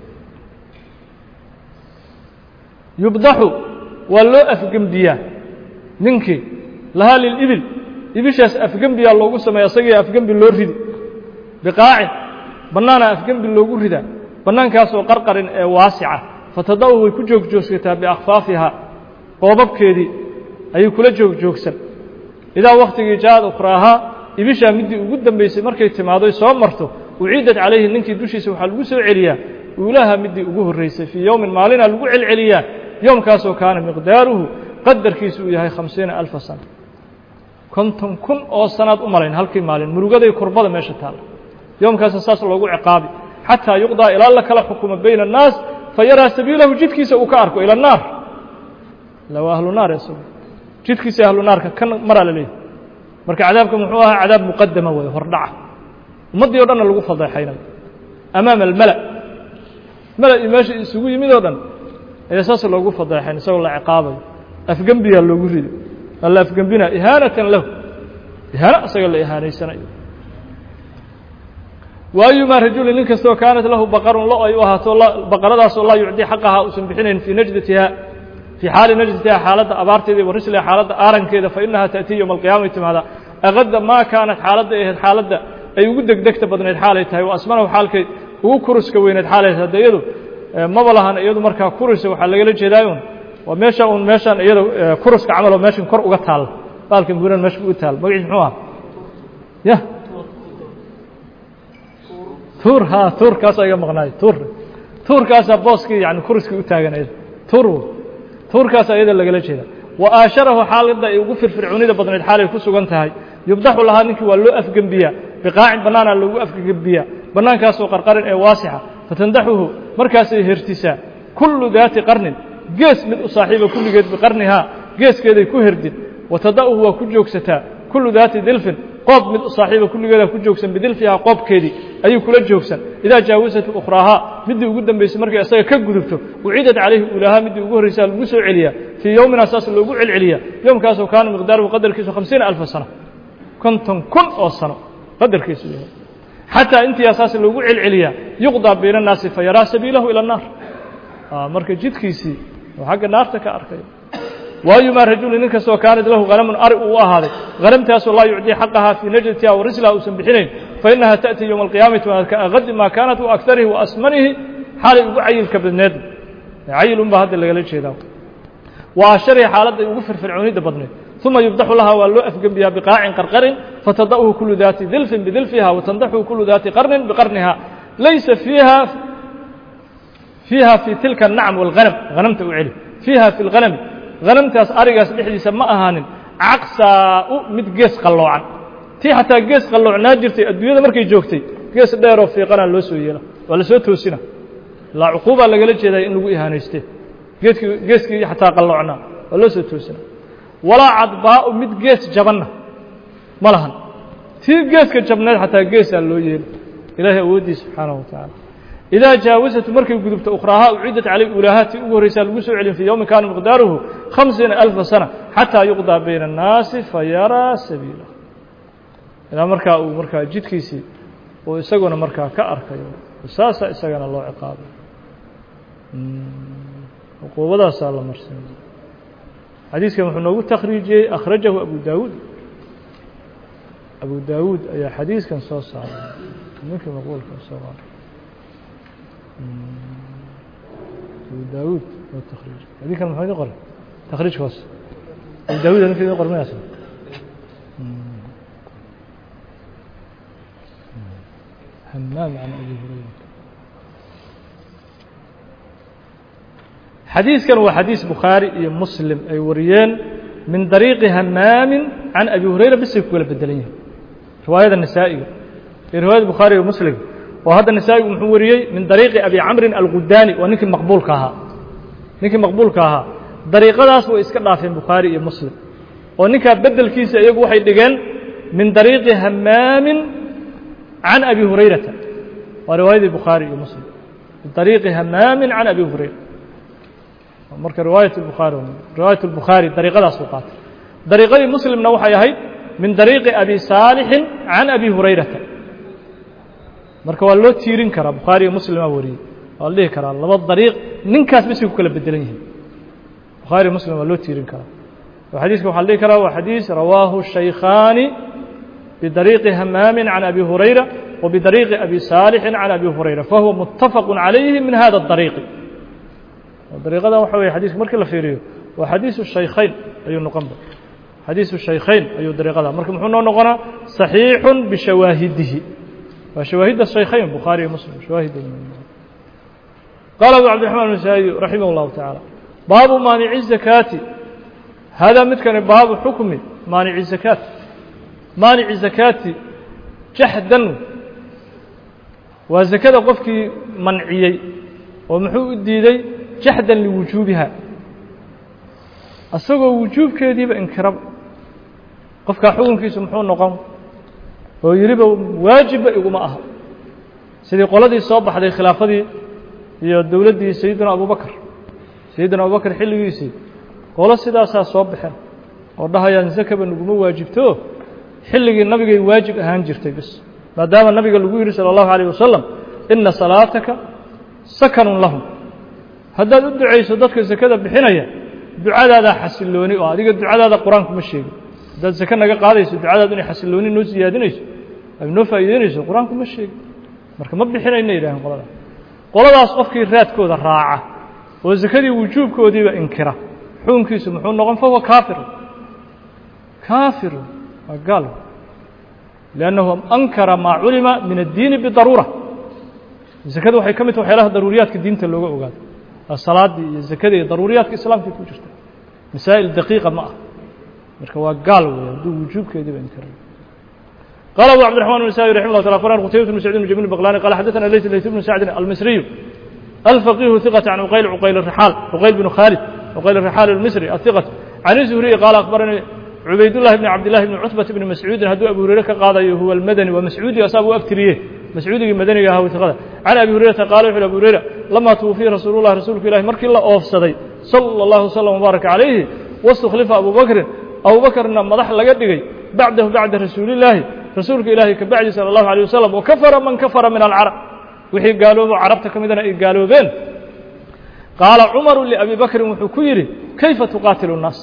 يبضحوا ولو أفقم ديا ننكي لها للإبل إبشاس أفقم ديا الله قسم يصير أفقم باللورد بقاعد بنانا أفقم باللورد بنان كاسو قرقر واسعة فتضوه كجوك جوسكتا بأخفافها قوبب كيدي أي كل جوكسن إذا وقت جاء أخراها إبشا مدي وقدم بيسي مركي تماضي صوم مرته وعيدت عليه ننكي دوشي سوحا الوسع عليا ولها مدي أقوه الرئيس في يوم مالنا الوقع العليا يوم كاسو كان مقداره قدر كيسو يهي 50,000 سنة كنتم كن أو سنة أمرين هل كي مالين مروقة كربضة ماشي تال يوم كاسو ساس الله عقابي حتى يقضى إلى الله كلا حكومة بين الناس فيرى سبيله جد كيسو أكاركو إلى النار لو أهل النار يسوي جد كيسو أهل النار كان مرة لليه مركا عذابكم محوها عذاب مقدمة ويهردعه ومضي يودنا اللي قفل ضيحينا أمام الملأ ملأ ماشي يسوي ميدودن أساس اللي قفل ضيحينا سوى الله عقابه أفقم بها اللي قريد الله أفقم بنا إهانة له إهانة أصير الله إهانة سنة وأيما رجل إنكستو كانت له بقر الله أيها بقرة الله يعطي حقها أسنبحين في نجدتها في حال نجدتها حالة أبارتي ورسلها حالة آرن كذا فإنها تأتي يوم القيامة هذا أغد ما كانت حالة أي وجدك دكتة بدن حالتها وأسمنه حالك هو كرس كوين حالتها ده يدو ما بلهن يدو مركا كرس وحال جل جدايون ومشان يدو كرس كعمله ماشين كر وقتال بالكم يقولون مش وقتال ما يجمعوها يا ثور كاسا يا مغناي ثور كاسا بوسكي يعني كرس كوتاغن ثور كاسا يدا لغلا جيدا وآشره حالده ugu firfircoonida badneed xaalay ku sugan tahay yubdaxu laha ninkii waa loo afgambiya biqaacin banaana lagu afgambiya banaankaas oo qarqarin ee waasixa fatandaxuhu markaas ay hertisa kullu daati qarnin gees mid u saaxiiba kulligeed biqarniha geeskeeday ku herdin watadahu waa ku joogsataa kullu daati dilfin qoob mid u saaxiiba kulligeeda ku joogsan bidilfiha qoobkeedii ayuu kula joogsan idaa jaawasat ukhraha midii ugu dambeysay markay asaga ka gudubto uciidad calayhi ulaha midii ugu horreysay lagu soo celiya fi yawmin asas loogu celceliya yawmkaasoo kaana miqdaaruhu qadarkiisu 50,000 sano konton kun oo sano qadarkiisu yahay xataa intii asas loogu celceliya yuqdaa bayna naasi fayaraa sabiilahu ila annaar marka jidkiisii oo xagga naarta ka arkay وأيما رجل إنكسو كانت له غنم أرئ وأهاده غنم تاسو الله يعطي حقها في نجدتها ورسلها وسنبحنين فإنها تأتي يوم القيامة أغد ما كانت وأكثره وأسمنه حال عيل كبدناد عيل بهذا اللي قالت شيء وأشره حالة يغفر في العونيد بدنه ثم يبدح لها ولو أفقم بها بقاع قرقر فتضأه كل ذات ذلف بذلفها وتنضحه كل ذات قرن بقرنها ليس فيها في تلك النعم والغنم غنم تعلي فيها في الغنم غنمتاس أرجس بحديث ما أهانن عقصاء مد جس قلوعا تي حتى جس قلوع ناجرتي الدنيا مركي جوكتي جس دايرو في قناة لو سوينا ولا سو توسنا لا عقوبة لا قالت جدا إنه إهانيسته جس حتى قلوعنا ولا سو توسنا ولا عضباء مد جس جبنا ملهن تي جس كجبنا حتى جس اللو يل إلهي أودي سبحانه وتعالى إذا جاوزت مركب قدبت أخراها أعيدت عليه أولاهات ورسال المسوع في يوم كان مقداره 50,000 سنة حتى يقضى بين الناس فيرى سبيله إذا مركا جد كيسي ويساقنا مركا كأركا وساسا إساقنا الله عقابه وقوة صلى الله عليه وسلم حديث كما نقول تخريجي أخرجه أبو داود أي حديث كان صوصا ممكن نقول كان صوصا أبو داود والتخريج هذه كان محمد يقرأ تخريج خاص أبو داود أنا في يقرأ ما يصل همام عن أبي هريرة حديث كان هو حديث بخاري مسلم أي وريان من طريق همام عن أبي هريرة بس يقول بدلين رواية النسائي رواية البخاري ومسلم وهذا النسائي محوري من طريق أبي عمرو الغداني ونك مقبول كها طريقة داس وإسكتنا في البخاري ومسلم ونك بدل كيس يجوا واحد دجان من طريق همام عن أبي هريرة ورواية البخاري ومسلم من طريق همام عن أبي هريرة مرك رواية البخاري طريقة داس وقات طريقة مسلم نوحي هاي من طريق أبي صالح عن أبي هريرة marka waa loo tiirin karaa Bukhari iyo Muslim awri waa leey karaa laba dariiq ninkaas bisi ku kala bedelan yihiin Bukhari iyo Muslim waa loo tiirin karaa xadiiska waxa leey karaa waa xadiis rawaahu shaykhani bi dariiq Hammam an Abi Hurayra wa bi dariiq Abi Salih an Abi Hurayra fa huwa muttafaq alayhi min hada ad-dariiq dariiqada waxa weey xadiiska markii la fiiriyo waa xadiisu shaykhayn ayuu noqonba xadiisu shaykhayn ayuu dariiqada marka muxuu noqonaa sahihun bi shawaahidihi وشواهد الشيخين البخاري ومسلم شواهد قال أبو عبد الرحمن النسائي رحمه الله تعالى باب مانع الزكاة هذا مثل باب حكم مانع الزكاة جحدا والزكاة قفك منعيي ومحو الديدي جحدا لوجوبها السوق وجوب كذي بإنكرب قفك حكم كي سمحون نقام ويريبا واجب إيقوما أها سيدي قولدي صوب حدي خلافتي هي الدولة دي سيدنا أبو بكر حلقيسي قول السيدة أساس صوب بحر وردها ينزكب أنه واجبته حلقي النبي واجب أهان جرتي بس ما دام النبي قال صلى الله عليه وسلم إن صلاتك سكن لهم هذا الدعاء صدقك الزكاة بحناية دعاء هذا حسلوني وهذه الدعاء هذا قرآن كمشي ده الزكاة نجا قاضي دعاء هذا حسلوني نزيادنيش أو نفايدنيش القرآن كمشي marka ma bixinayna ilaahay qoladaas qofkii raadkooda raaca oo zakadii wujuubkoodiiba inkira xukunkiisu muxuu noqon fa huwa kaafir قال لأنه أنكر ما علم من الدين بضرورة الزكاة waxay kamid tahay waxyaalaha daruuriyaadka diinta looga ogaado الصلاة الزكاة ضروريات الإسلام في كل شيء مسائل دقيقة ما marka waa gaal weeyaan wujuubkeediiba inkira قال أبو عبد الرحمن النسائي رحمه الله تعالى قرأ قتيبة بن سعيد بن جبير البغلاني قال حدثنا ليث بن سعد المصري الفقيه ثقة عن عقيل الرحال عقيل بن خالد عقيل الرحال المصري الثقة عن الزهري قال أخبرني عبيد الله بن عبد الله بن عتبة بن مسعود هدو أبو هريرة قال هو المدني ومسعود أصابه أكثريه مسعود المدني هو ثقة عن أبي هريرة قال في أبو هريرة لما توفي رسول الله رسولك الله مرك الله أوفسدي صلى الله وسلم وبارك عليه واستخلف أبو بكر مدح لقدقي بعد رسول الله رسولك إلهي كبعد صلى الله عليه وسلم وكفر من كفر من العرب وحي قالوا عربتك مدنا قالوا بين قال عمر لأبي بكر وحكيري كيف تقاتل الناس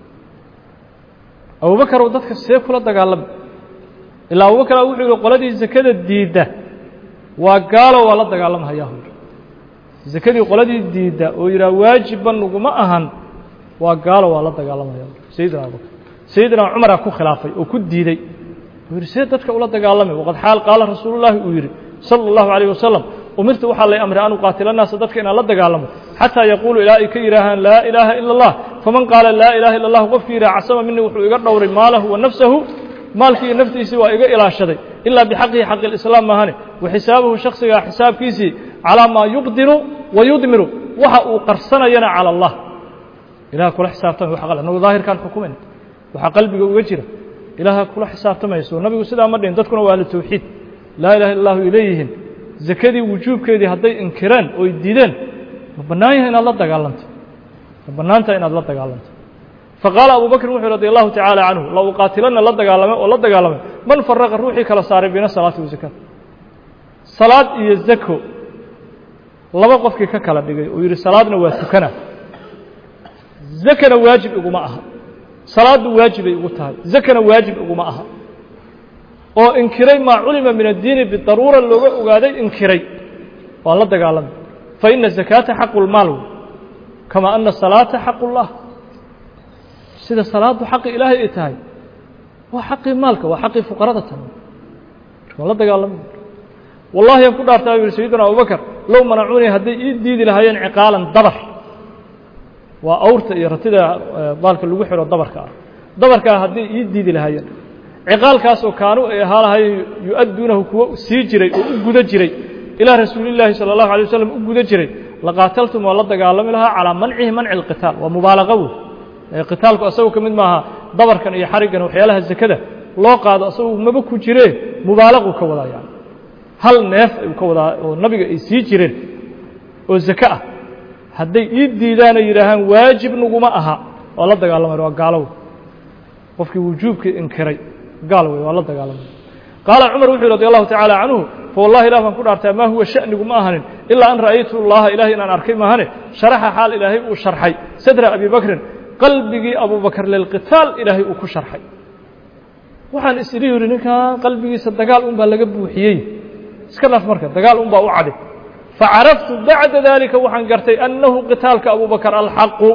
أبو بكر وضدك السيف كل دقالب إلا أبو بكر وحي قلدي الزكاة الديدة وقالوا ولا دقالمها يهود الزكاة قلدي الديدة ويرى واجبا نقمأها وقالوا ولا دقالمها يهود سيدنا عمر أكو خلافي وكو ديدي ويرسل dadka ula dagaalamay waqad xaal qaal rasuulullaahi uu yiri sallallahu alayhi wasallam umirtu waxa la amray aan qaatilana dadka in la dagaalamo hatta yaqulu ilaahi ka yiraahan la ilaaha illa allah faman qaala la ilaaha illa allah qofkii yiraah asama minni wuxuu iga dhowray maalahu wa nafsuhu maalkii naftiisa waa iga ilaashaday illa bixaqi xaq al-islaam mahane wa xisaabuhu shakhsiga xisaabkiisi ala ma yuqdiru wa yudmiru waxa uu qarsanayna ala allah ilaaha kula xisaabtan waxa qal anuu daahirkan xukumin waxa qalbiga uga jira إلها كل حساب تميسو النبي صلى الله عليه وسلم دتكنا وأهل التوحيد لا إله إلا الله إليهم زكدي وجوب كذي هدي إنكران ويديدن بنايه إن الله تقالنت بنانته إن الله تقالنت فقال أبو بكر رضي الله تعالى عنه لو قاتلنا الله تقالم والله تقالم من فرق روحي كلا صار بين الصلاة والزكاة صلاة يزكو الله وقفك ككلا دقي ويري صلاتنا وسكنة زكنا واجب إجماعها صلاة واجب يقولها زكاة واجب أقومها أو إنكري ما علم من الدين بالضرورة اللي وقاعدين إنكري والله تقالم فإن الزكاة حق المال كما أن الصلاة حق الله سيد الصلاة حق إلهي إتاي وحق مالك وحق فقرتها والله تقالم والله يقول أرتابي سيدنا أبو بكر لو منعوني هدي إيدي لها ينعقالا ضبر وأورت يرتدى ذلك الوحر والضبر كار dabarkaa haddii ii diidi lahaayeen ciqaalkaasoo kaanuu ay ahaa lahaayeen yu-adduunahu kuwo sii jiray oo u guda jiray ilaa rasuulillaahi sala allahu alay wasalam u guda jiray laqaataltum waa la dagaalami lahaa calaa mancihi manci alqitaal waa mubaalaqa wey qitaalku asagu ka mid maaha dabarkan iyo xariggan waxyaalaha zakada loo qaado asagu maba ku jiree mubaalaquu ka wadaa yani hal neef ayuu ka wadaa oo nabiga ay sii jireen oo zake ah hadday ii diidaanay yidhaahaan waajib naguma aha waa la dagaalamay waa gaalow qofkii wujuubkii inkiray gaal wey waa la dagaalamay qaala cumar wuxuu radi allahu tacaala canhu fawallahi ilah baan ku dhaartaa maa huwa sha'nigu ma ahanin ilaa an ra'aytu allaha ilahay inaan arkay maahane sharaxa xaal ilaahay uu sharxay sadra abi bakrin qalbigii abubakr lilqitaal ilaahay uu ku sharxay waxaan is-idhi yidhi ninkan qalbigiisa dagaal un baa laga buuxiyey iska dhaaf marka dagaal un baa u cadhi facaraftu bacda dalika waxaan gartay annahu qitaalka abubakr alxaqu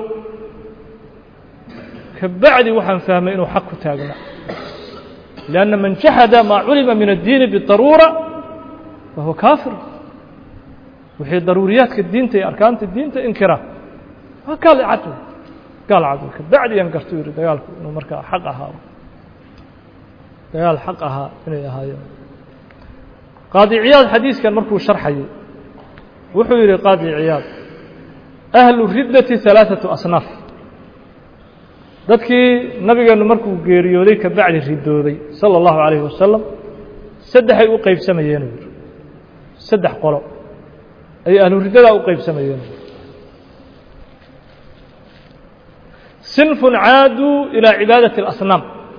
kabacdi waxaan fahmay inuu xaq ku taagna lianna man jaxada maa culima min addiini bidaruura fahuwa kaafir wixii daruuriyaadka diinta iyo arkaanta diinta inkira waa gaal cad gaal cad kabacdi aan garto yidhi dagaalku inuu markaa xaq ahaa dagaal xaq ahaa inay ahaayeen qaadi ciyaad xadiiskan markuu sharxayay wuxuu yidhi qaadi ciyaad ahlu riddati ثalaaثaةu asnaaf dadkii nabigeenu markuu geeriyooday ka bacdi ridooday salى الlahu عalayه wasalam saddexay u qaybsamayeen yidhi saddex qolo ay ahlu riddadaa u qaybsamayeen sinfun caaduu ilaa cibaadati اlasnaam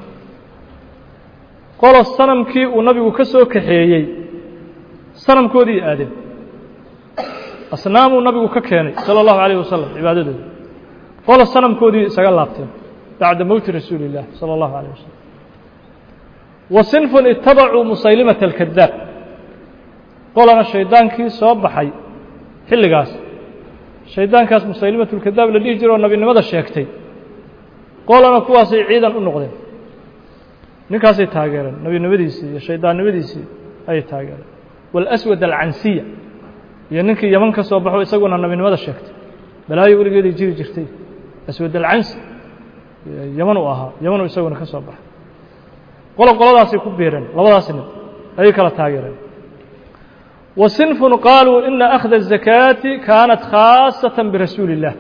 qolo sanamkii uu nabigu ka soo kaxeeyey sanamkoodii aadeen asnaamuu nabigu ka keenay salى الlahu عalيه wasalam cibaadadooda qolo sanamkoodii isaga laabteen bacda mowti rasuuli الlah salى الlahu عalيه wasalam wa sinfun itabacuu musaylimaةa اlkadaab qolana shaydaankii soo baxay xilligaas shaydaankaas musaylimaة اlkadaab la dhihi jiro oo nabinimada sheegtay qolana kuwaasay ciidan u noqdeen ninkaasay taageereen nabinimadiisii iyo shaydaannimadiisii ayay taageereen walaswad alcansiya iyo ninkii yaman ka soo baxo isaguna nabinimada sheegtay balaayo weligeeday jiri jirtay aswad alcansi yaman uu ahaa yamanuu isaguna ka soo baxay qoladaasay ku biireen labadaas nin ayay kala taageereen wa sinfun qaaluu ina akhda الzakaati kaanat khaasata birasuuli الlah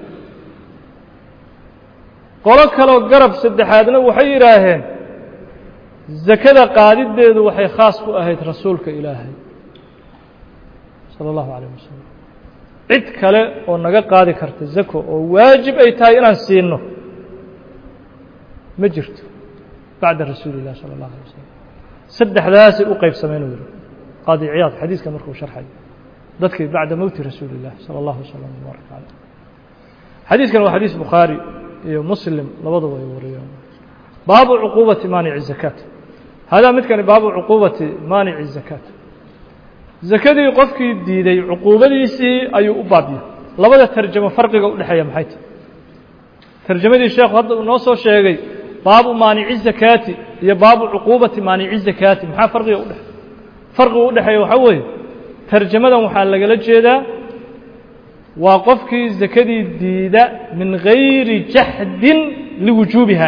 qolo kaloo garab saddexaadna waxay yidhaaheen zakada qaadideedu waxay khaas ku ahayd rasuulka ilaahay salى الlahu عalيه wasalam cid kale oo naga qaadi karta zako oo waajib ay tahay inaan siino ma jirto bacda rasuuli الlah salى الlahu عalيه wasalam saddexdaasay u qaybsameen u yihi qaadi ciyaad xadiiska markuu sharxay dadkii bacda mowti rasuuli الlah salى الlahu وsلم وbaarك عalيه xadiiskan waa xadiis bukhaari iyo muslim labadaba ay wariyaan baabu cuquubati maanici الzakaat hadaa midkani baabu cuquubati maanici الzakaat zakadii qofkii diiday cuquubadiisii ayuu u baabiyey labada tarjamo farqiga u dhexeeya maxay tahay tarjamadii sheekhu hadda uu noo soo sheegay baabu maanici zakaati iyo baabu cuquubati maanici zakaati maxaa farqiga u dhexeeya farqiga u dhexeeya waxaa weeye tarjamadan waxaa lagala jeedaa waa qofkii zakadii diida min gayri jahdin liwujuubiha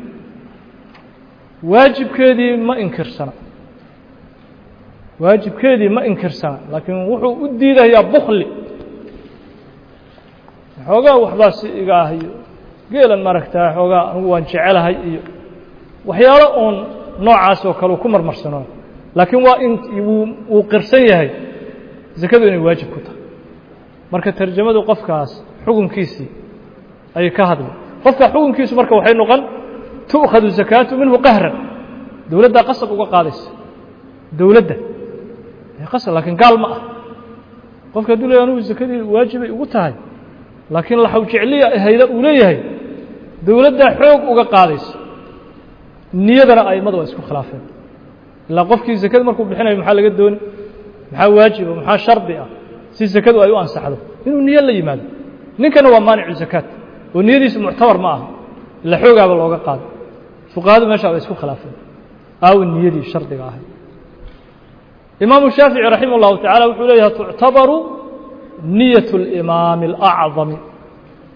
waajibkeedii ma inkirsana laakiin wuxuu u diidayaa bukli xoogaa waxbaa si iga ah iyo geelan maaragtaa xoogaa anigu waan jecelahay iyo waxyaalo oon noocaas oo kale ku marmarsano laakiin waa in uu qirsan yahay zakadu inay waajib ku tahay marka tarjamadu qofkaas xukunkiisii ayay ka hadlay qofka xukunkiisu marka waxay noqon tu'khadu zakaatu minhu qahran dowladdaa qasab uga qaadaysa dowladda qasab laakiin gaal ma ah qofka hadduu leeyahay anugu zakadii waajibay ugu tahay laakiin laxaw jecliya hayda uu leeyahay dowladdaa xoog uga qaadaysa niyadana a'immadu waa isku khilaafeen ilaa qofkii zakada markuu bixinayo maxaa laga dooni maxaa waajiba maxaa shardi ah si zakadu ay u ansaxdo inuu niyo la yimaado ninkana waa maanicu zakaat oo niyadiisu muctabar ma aha ila xoogaaba looga qaado fuqahadu meesha way isku khilaafeen aawi niyadii shardiga ahay imaamu shaafici raximah اllahu taعala wuxuu leeyahay tuctabaru niyaة اlimaami اlأcdami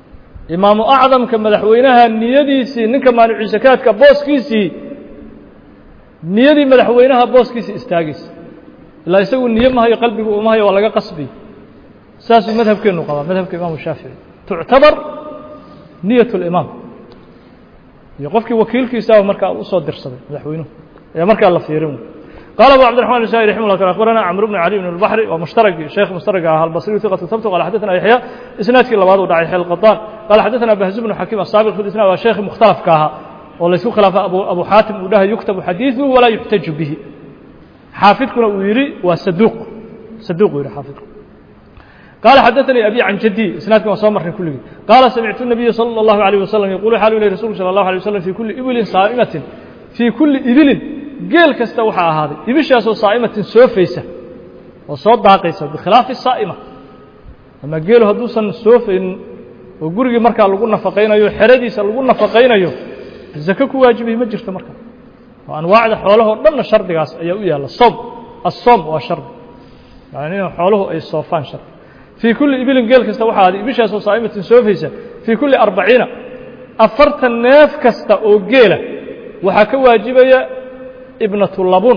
إمام أعظم كمدحوينها نيديسي نك مانع زكاة كبوسكيسي نيدي مدحوينها بوسكيسي استاجس لا يسوي النية ما هي قلبي وما هي ولا قصبي ساس مذهب كأنه قضاء مذهب كإمام الشافعي تعتبر نية الإمام يقفك وكيلك يساوي مركا أصوات درسه مدحوينه يا مركا الله فيرمه قال أبو عبد الرحمن النسائي رحمه الله تعالى أخبرنا عمرو بن علي بن البحر ومشترك شيخ مشترك على البصري ثقة ثبت قال حدثنا يحيى إسناد كلا بعض وداعي يحيى القطان قال حدثنا بهز بن حكيم السابق في الإسناد وشيخ مختلف كاها وليس خلاف أبو حاتم وده يكتب حديثه ولا يحتج به حافظكم ويري وصدوق ويري حافظكم قال حدثني أبي عن جدي إسنادكم وصامر كله قال سمعت النبي صلى الله عليه وسلم يقول حال إلى رسول صلى الله عليه وسلم في كل إبل صائمة في كل إبل جيل كستوحى هذه يبشاس صائمة سوفيسة وصوت داقيسة بخلاف الصائمة أما جيل هدوسا سوف وجرج مركا لقولنا فقينا يو حرديس لقولنا فقينا يو الزكاة واجبه ما جرت مركا وأنواع حوله ضمن الشرط قاس أيويا الصوم والشرط يعني حوله أي الصوفان شرط في كل إبل جيل كستوحى هذه يبشاس صائمة سوفيسة في كل 40 أفرت الناف كستا أو جيلة وحكى واجبية ابنة اللبون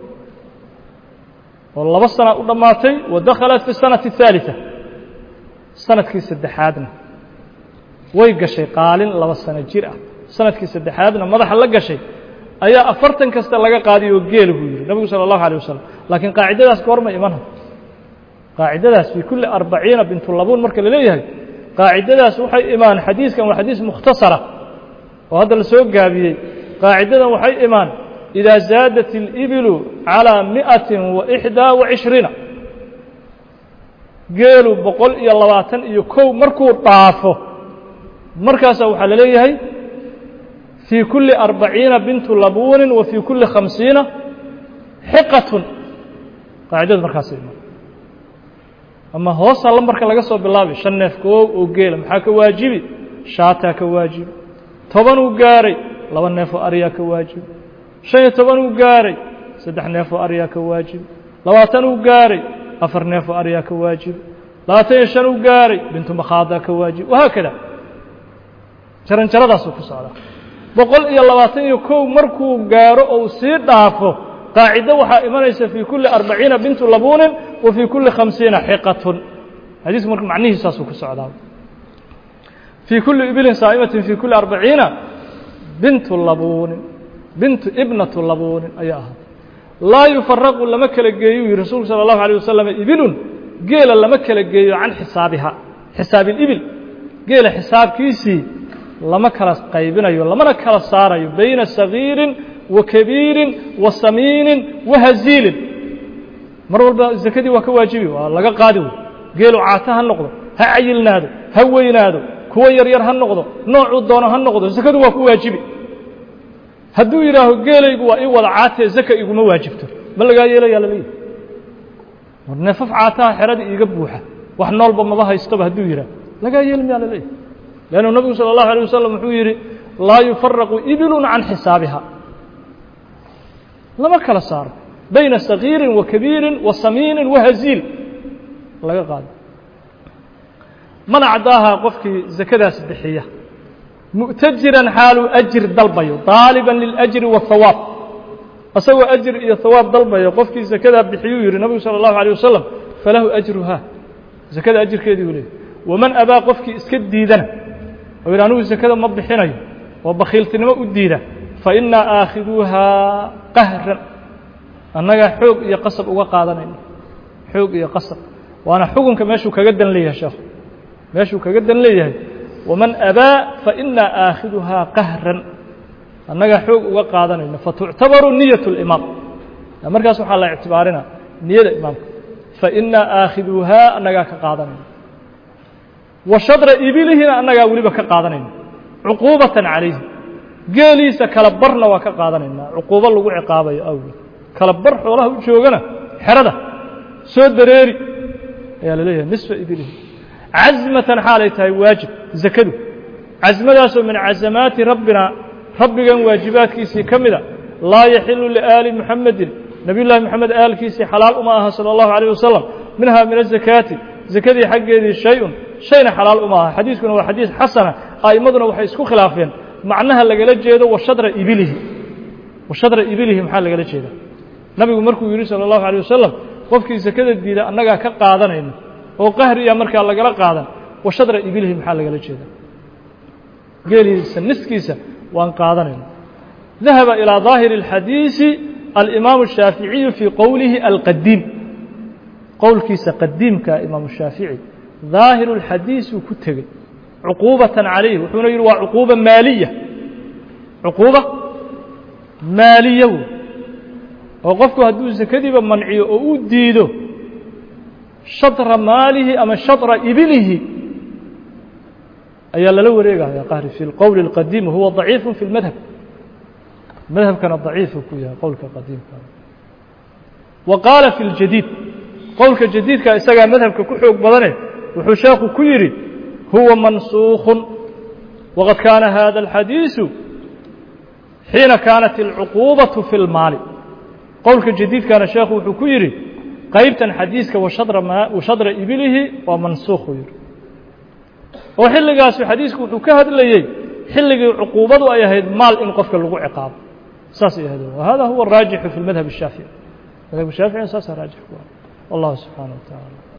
والله السنة أولماتي ودخلت في السنة الثالثة السنة كيس الدحادنا ويقى شيء قالين الله السنة جيرة السنة كيس الدحادنا ماذا لقى شيء أي أفرتن كست لقى قاضي وقيله النبي صلى الله عليه وسلم لكن قاعدة داس كورما إيمانها قاعدة داس في كل 40 بنت اللبون مركل ليه قاعدة داس وحي إيمان حديث كان حديث مختصرة وهذا السوق قابيه قاعدة وحي إيمان إذا زادت الإبل على 121 قالوا بقول يا لواتن يكو مركو طافه مركز أو حلليه في كل 40 بنت لبون وفي كل 50 حقة قاعدة مركز أما هو صلى الله عليه وسلم بالله شنف كو وقيل محاك واجبي شاتا كواجب طبعا وقاري لو النفو أريا كواجب شيء طبعا وقاري 3 نفو أريا كواجب 20 وقاري 4 نفو أريا كواجب 25 وقاري بنت مخاضة كواجب وهكذا شرنشرة داسو كسالة بقول يا 20 يكو مركو قارو أو سير دافو قاعدة وحا إيمانيسة في كل 40 بنت لبون وفي كل 50 حقة حديث مركو معنيه ساسو كسالة في كل إبل صائمة في كل 40 بنت اللبون بنت ابنة اللبون أيها لا يفرق لما كالجيو رسول صلى الله عليه وسلم إبل قيل لما كالجيو عن حسابها حساب الإبل قيل حساب كيسي لما كالس قيبنا لما كالس صار بين صغير وكبير وسمين وهزيل مرور الزكاة وكواجبي ولا قادو قيلوا عاتها النقطة هعيلنا هذا هوينا هذا كوا يرير هالنقطة نوع الدون هالنقطة زكاة وكواجبي هدو يراهو قيليgu waa in wada caatee zaka iguma waajibto ma laga yeelaya laleeyahay warnafaf caataa xirada iiga buuxa wax noolba ma haystaba haduu yiraa laga yeelmaya laleeyahay laana nabiga sallallahu alayhi wasallam wuxuu yiri la yufarraqu ibilun an hisabiha lama kala saaro bayna saghirin wa kabirin wa samin wa hazil laga qaado man acdaaha qofkii zakadaas bixiya مؤتجرا حال أجر ضلبيه طالبا للأجر والثواب أسوى أجر إيا ثواب ضلبيه قفكي زكاة بحيوير النبي صلى الله عليه وسلم فله أجرها زكاة أجر كيدي وليه ومن أبا قفكي اسكد ديدنا ويرانوه زكاة مبحيني وبخيلتنا ما أدينا فإنا آخذوها قهرا أنك حوق إيا قصب وقادنا حوق إيا قصب وأنا حوقهم كماشو كجدا ليه يا شيخ ماشو كجدا ليه ومن أبى فإنا آخذها قهرا أنك حوق وقادنا فتعتبر نية الإمام مركز سبحان الله اعتبارنا نية الإمام فإنا آخذها أنك قادنا وشطر إبلهنا أنك ولبك قادنا عقوبة عليه قاليس كالبرنا وكقادنا عقوبة له عقابة أول كالبر حوله وشوقنا حردة سود دريري يا لليه نصف إبله عزمة حالتها واجب زكده عزمة من عزمات ربنا واجبات كيسي كمدة لا يحل لآل محمد نبي الله محمد آل كيسي حلال أمها صلى الله عليه وسلم منها من الزكاة زكاة حق شيء shayna xalaal uma aha xadiiskuna waa xadiis xasana a'immaduna waxay isku khilaafeen macnaha lagala jeedo washadra ibilihi maxaa lagala jeedaa nabigu markuu yidhi salى الlahu عalيه wasalam qofkii sakada diida annagaa ka qaadanayno oo qahriya markaa lagala qaadan washadra ibilihi maxaa lagala jeedaa geeliisa niskiisa waan qaadanayno dahaba ilىa ظaahiri الxadiiثi alimaamu الshaaficiyu fii qowlihi alqadiim qowlkiisa qadiimka imaamu shaafici ظaahiru اlxadiiثuu ku tegey cuquubatan calayh wuxuuna yidhi waa cuquuba maaliya wey oo qofku hadduu sakadiiba manciyo oo u diido shatra maalihi ama shatra ibilihi ayaa lala wareegaya qahri fi lqowli اlqadiim huwa ضaciifu fi اlmadhab madhabkana ضaciifu ku yahay qowlka qadiimka wa qaala fi اljadiid qowlka jadiidka isagaa madhabka ku xoog badane wuxuu sheekhu ku yidhi huwa mansuukhu waqad kaana hada اlxadiiثu xiina kaanat اlcuquubaةu fi اlmaali qowlka jadiidkana sheekhu wuxuu ku yidhi qaybtan xadiiska washadra ibilihi waa mansuukhuu yidhi oo xilligaasu xadiisku wuxuu ka hadlayey xilligii cuquubadu ay ahayd maal in qofka lagu ciqaabo saasay ahayd wahada huwa الraajixu fi madhab الshaafiعي madhab shaafiعي saasa raajix ku ah wallahu subxaanaه wa taعala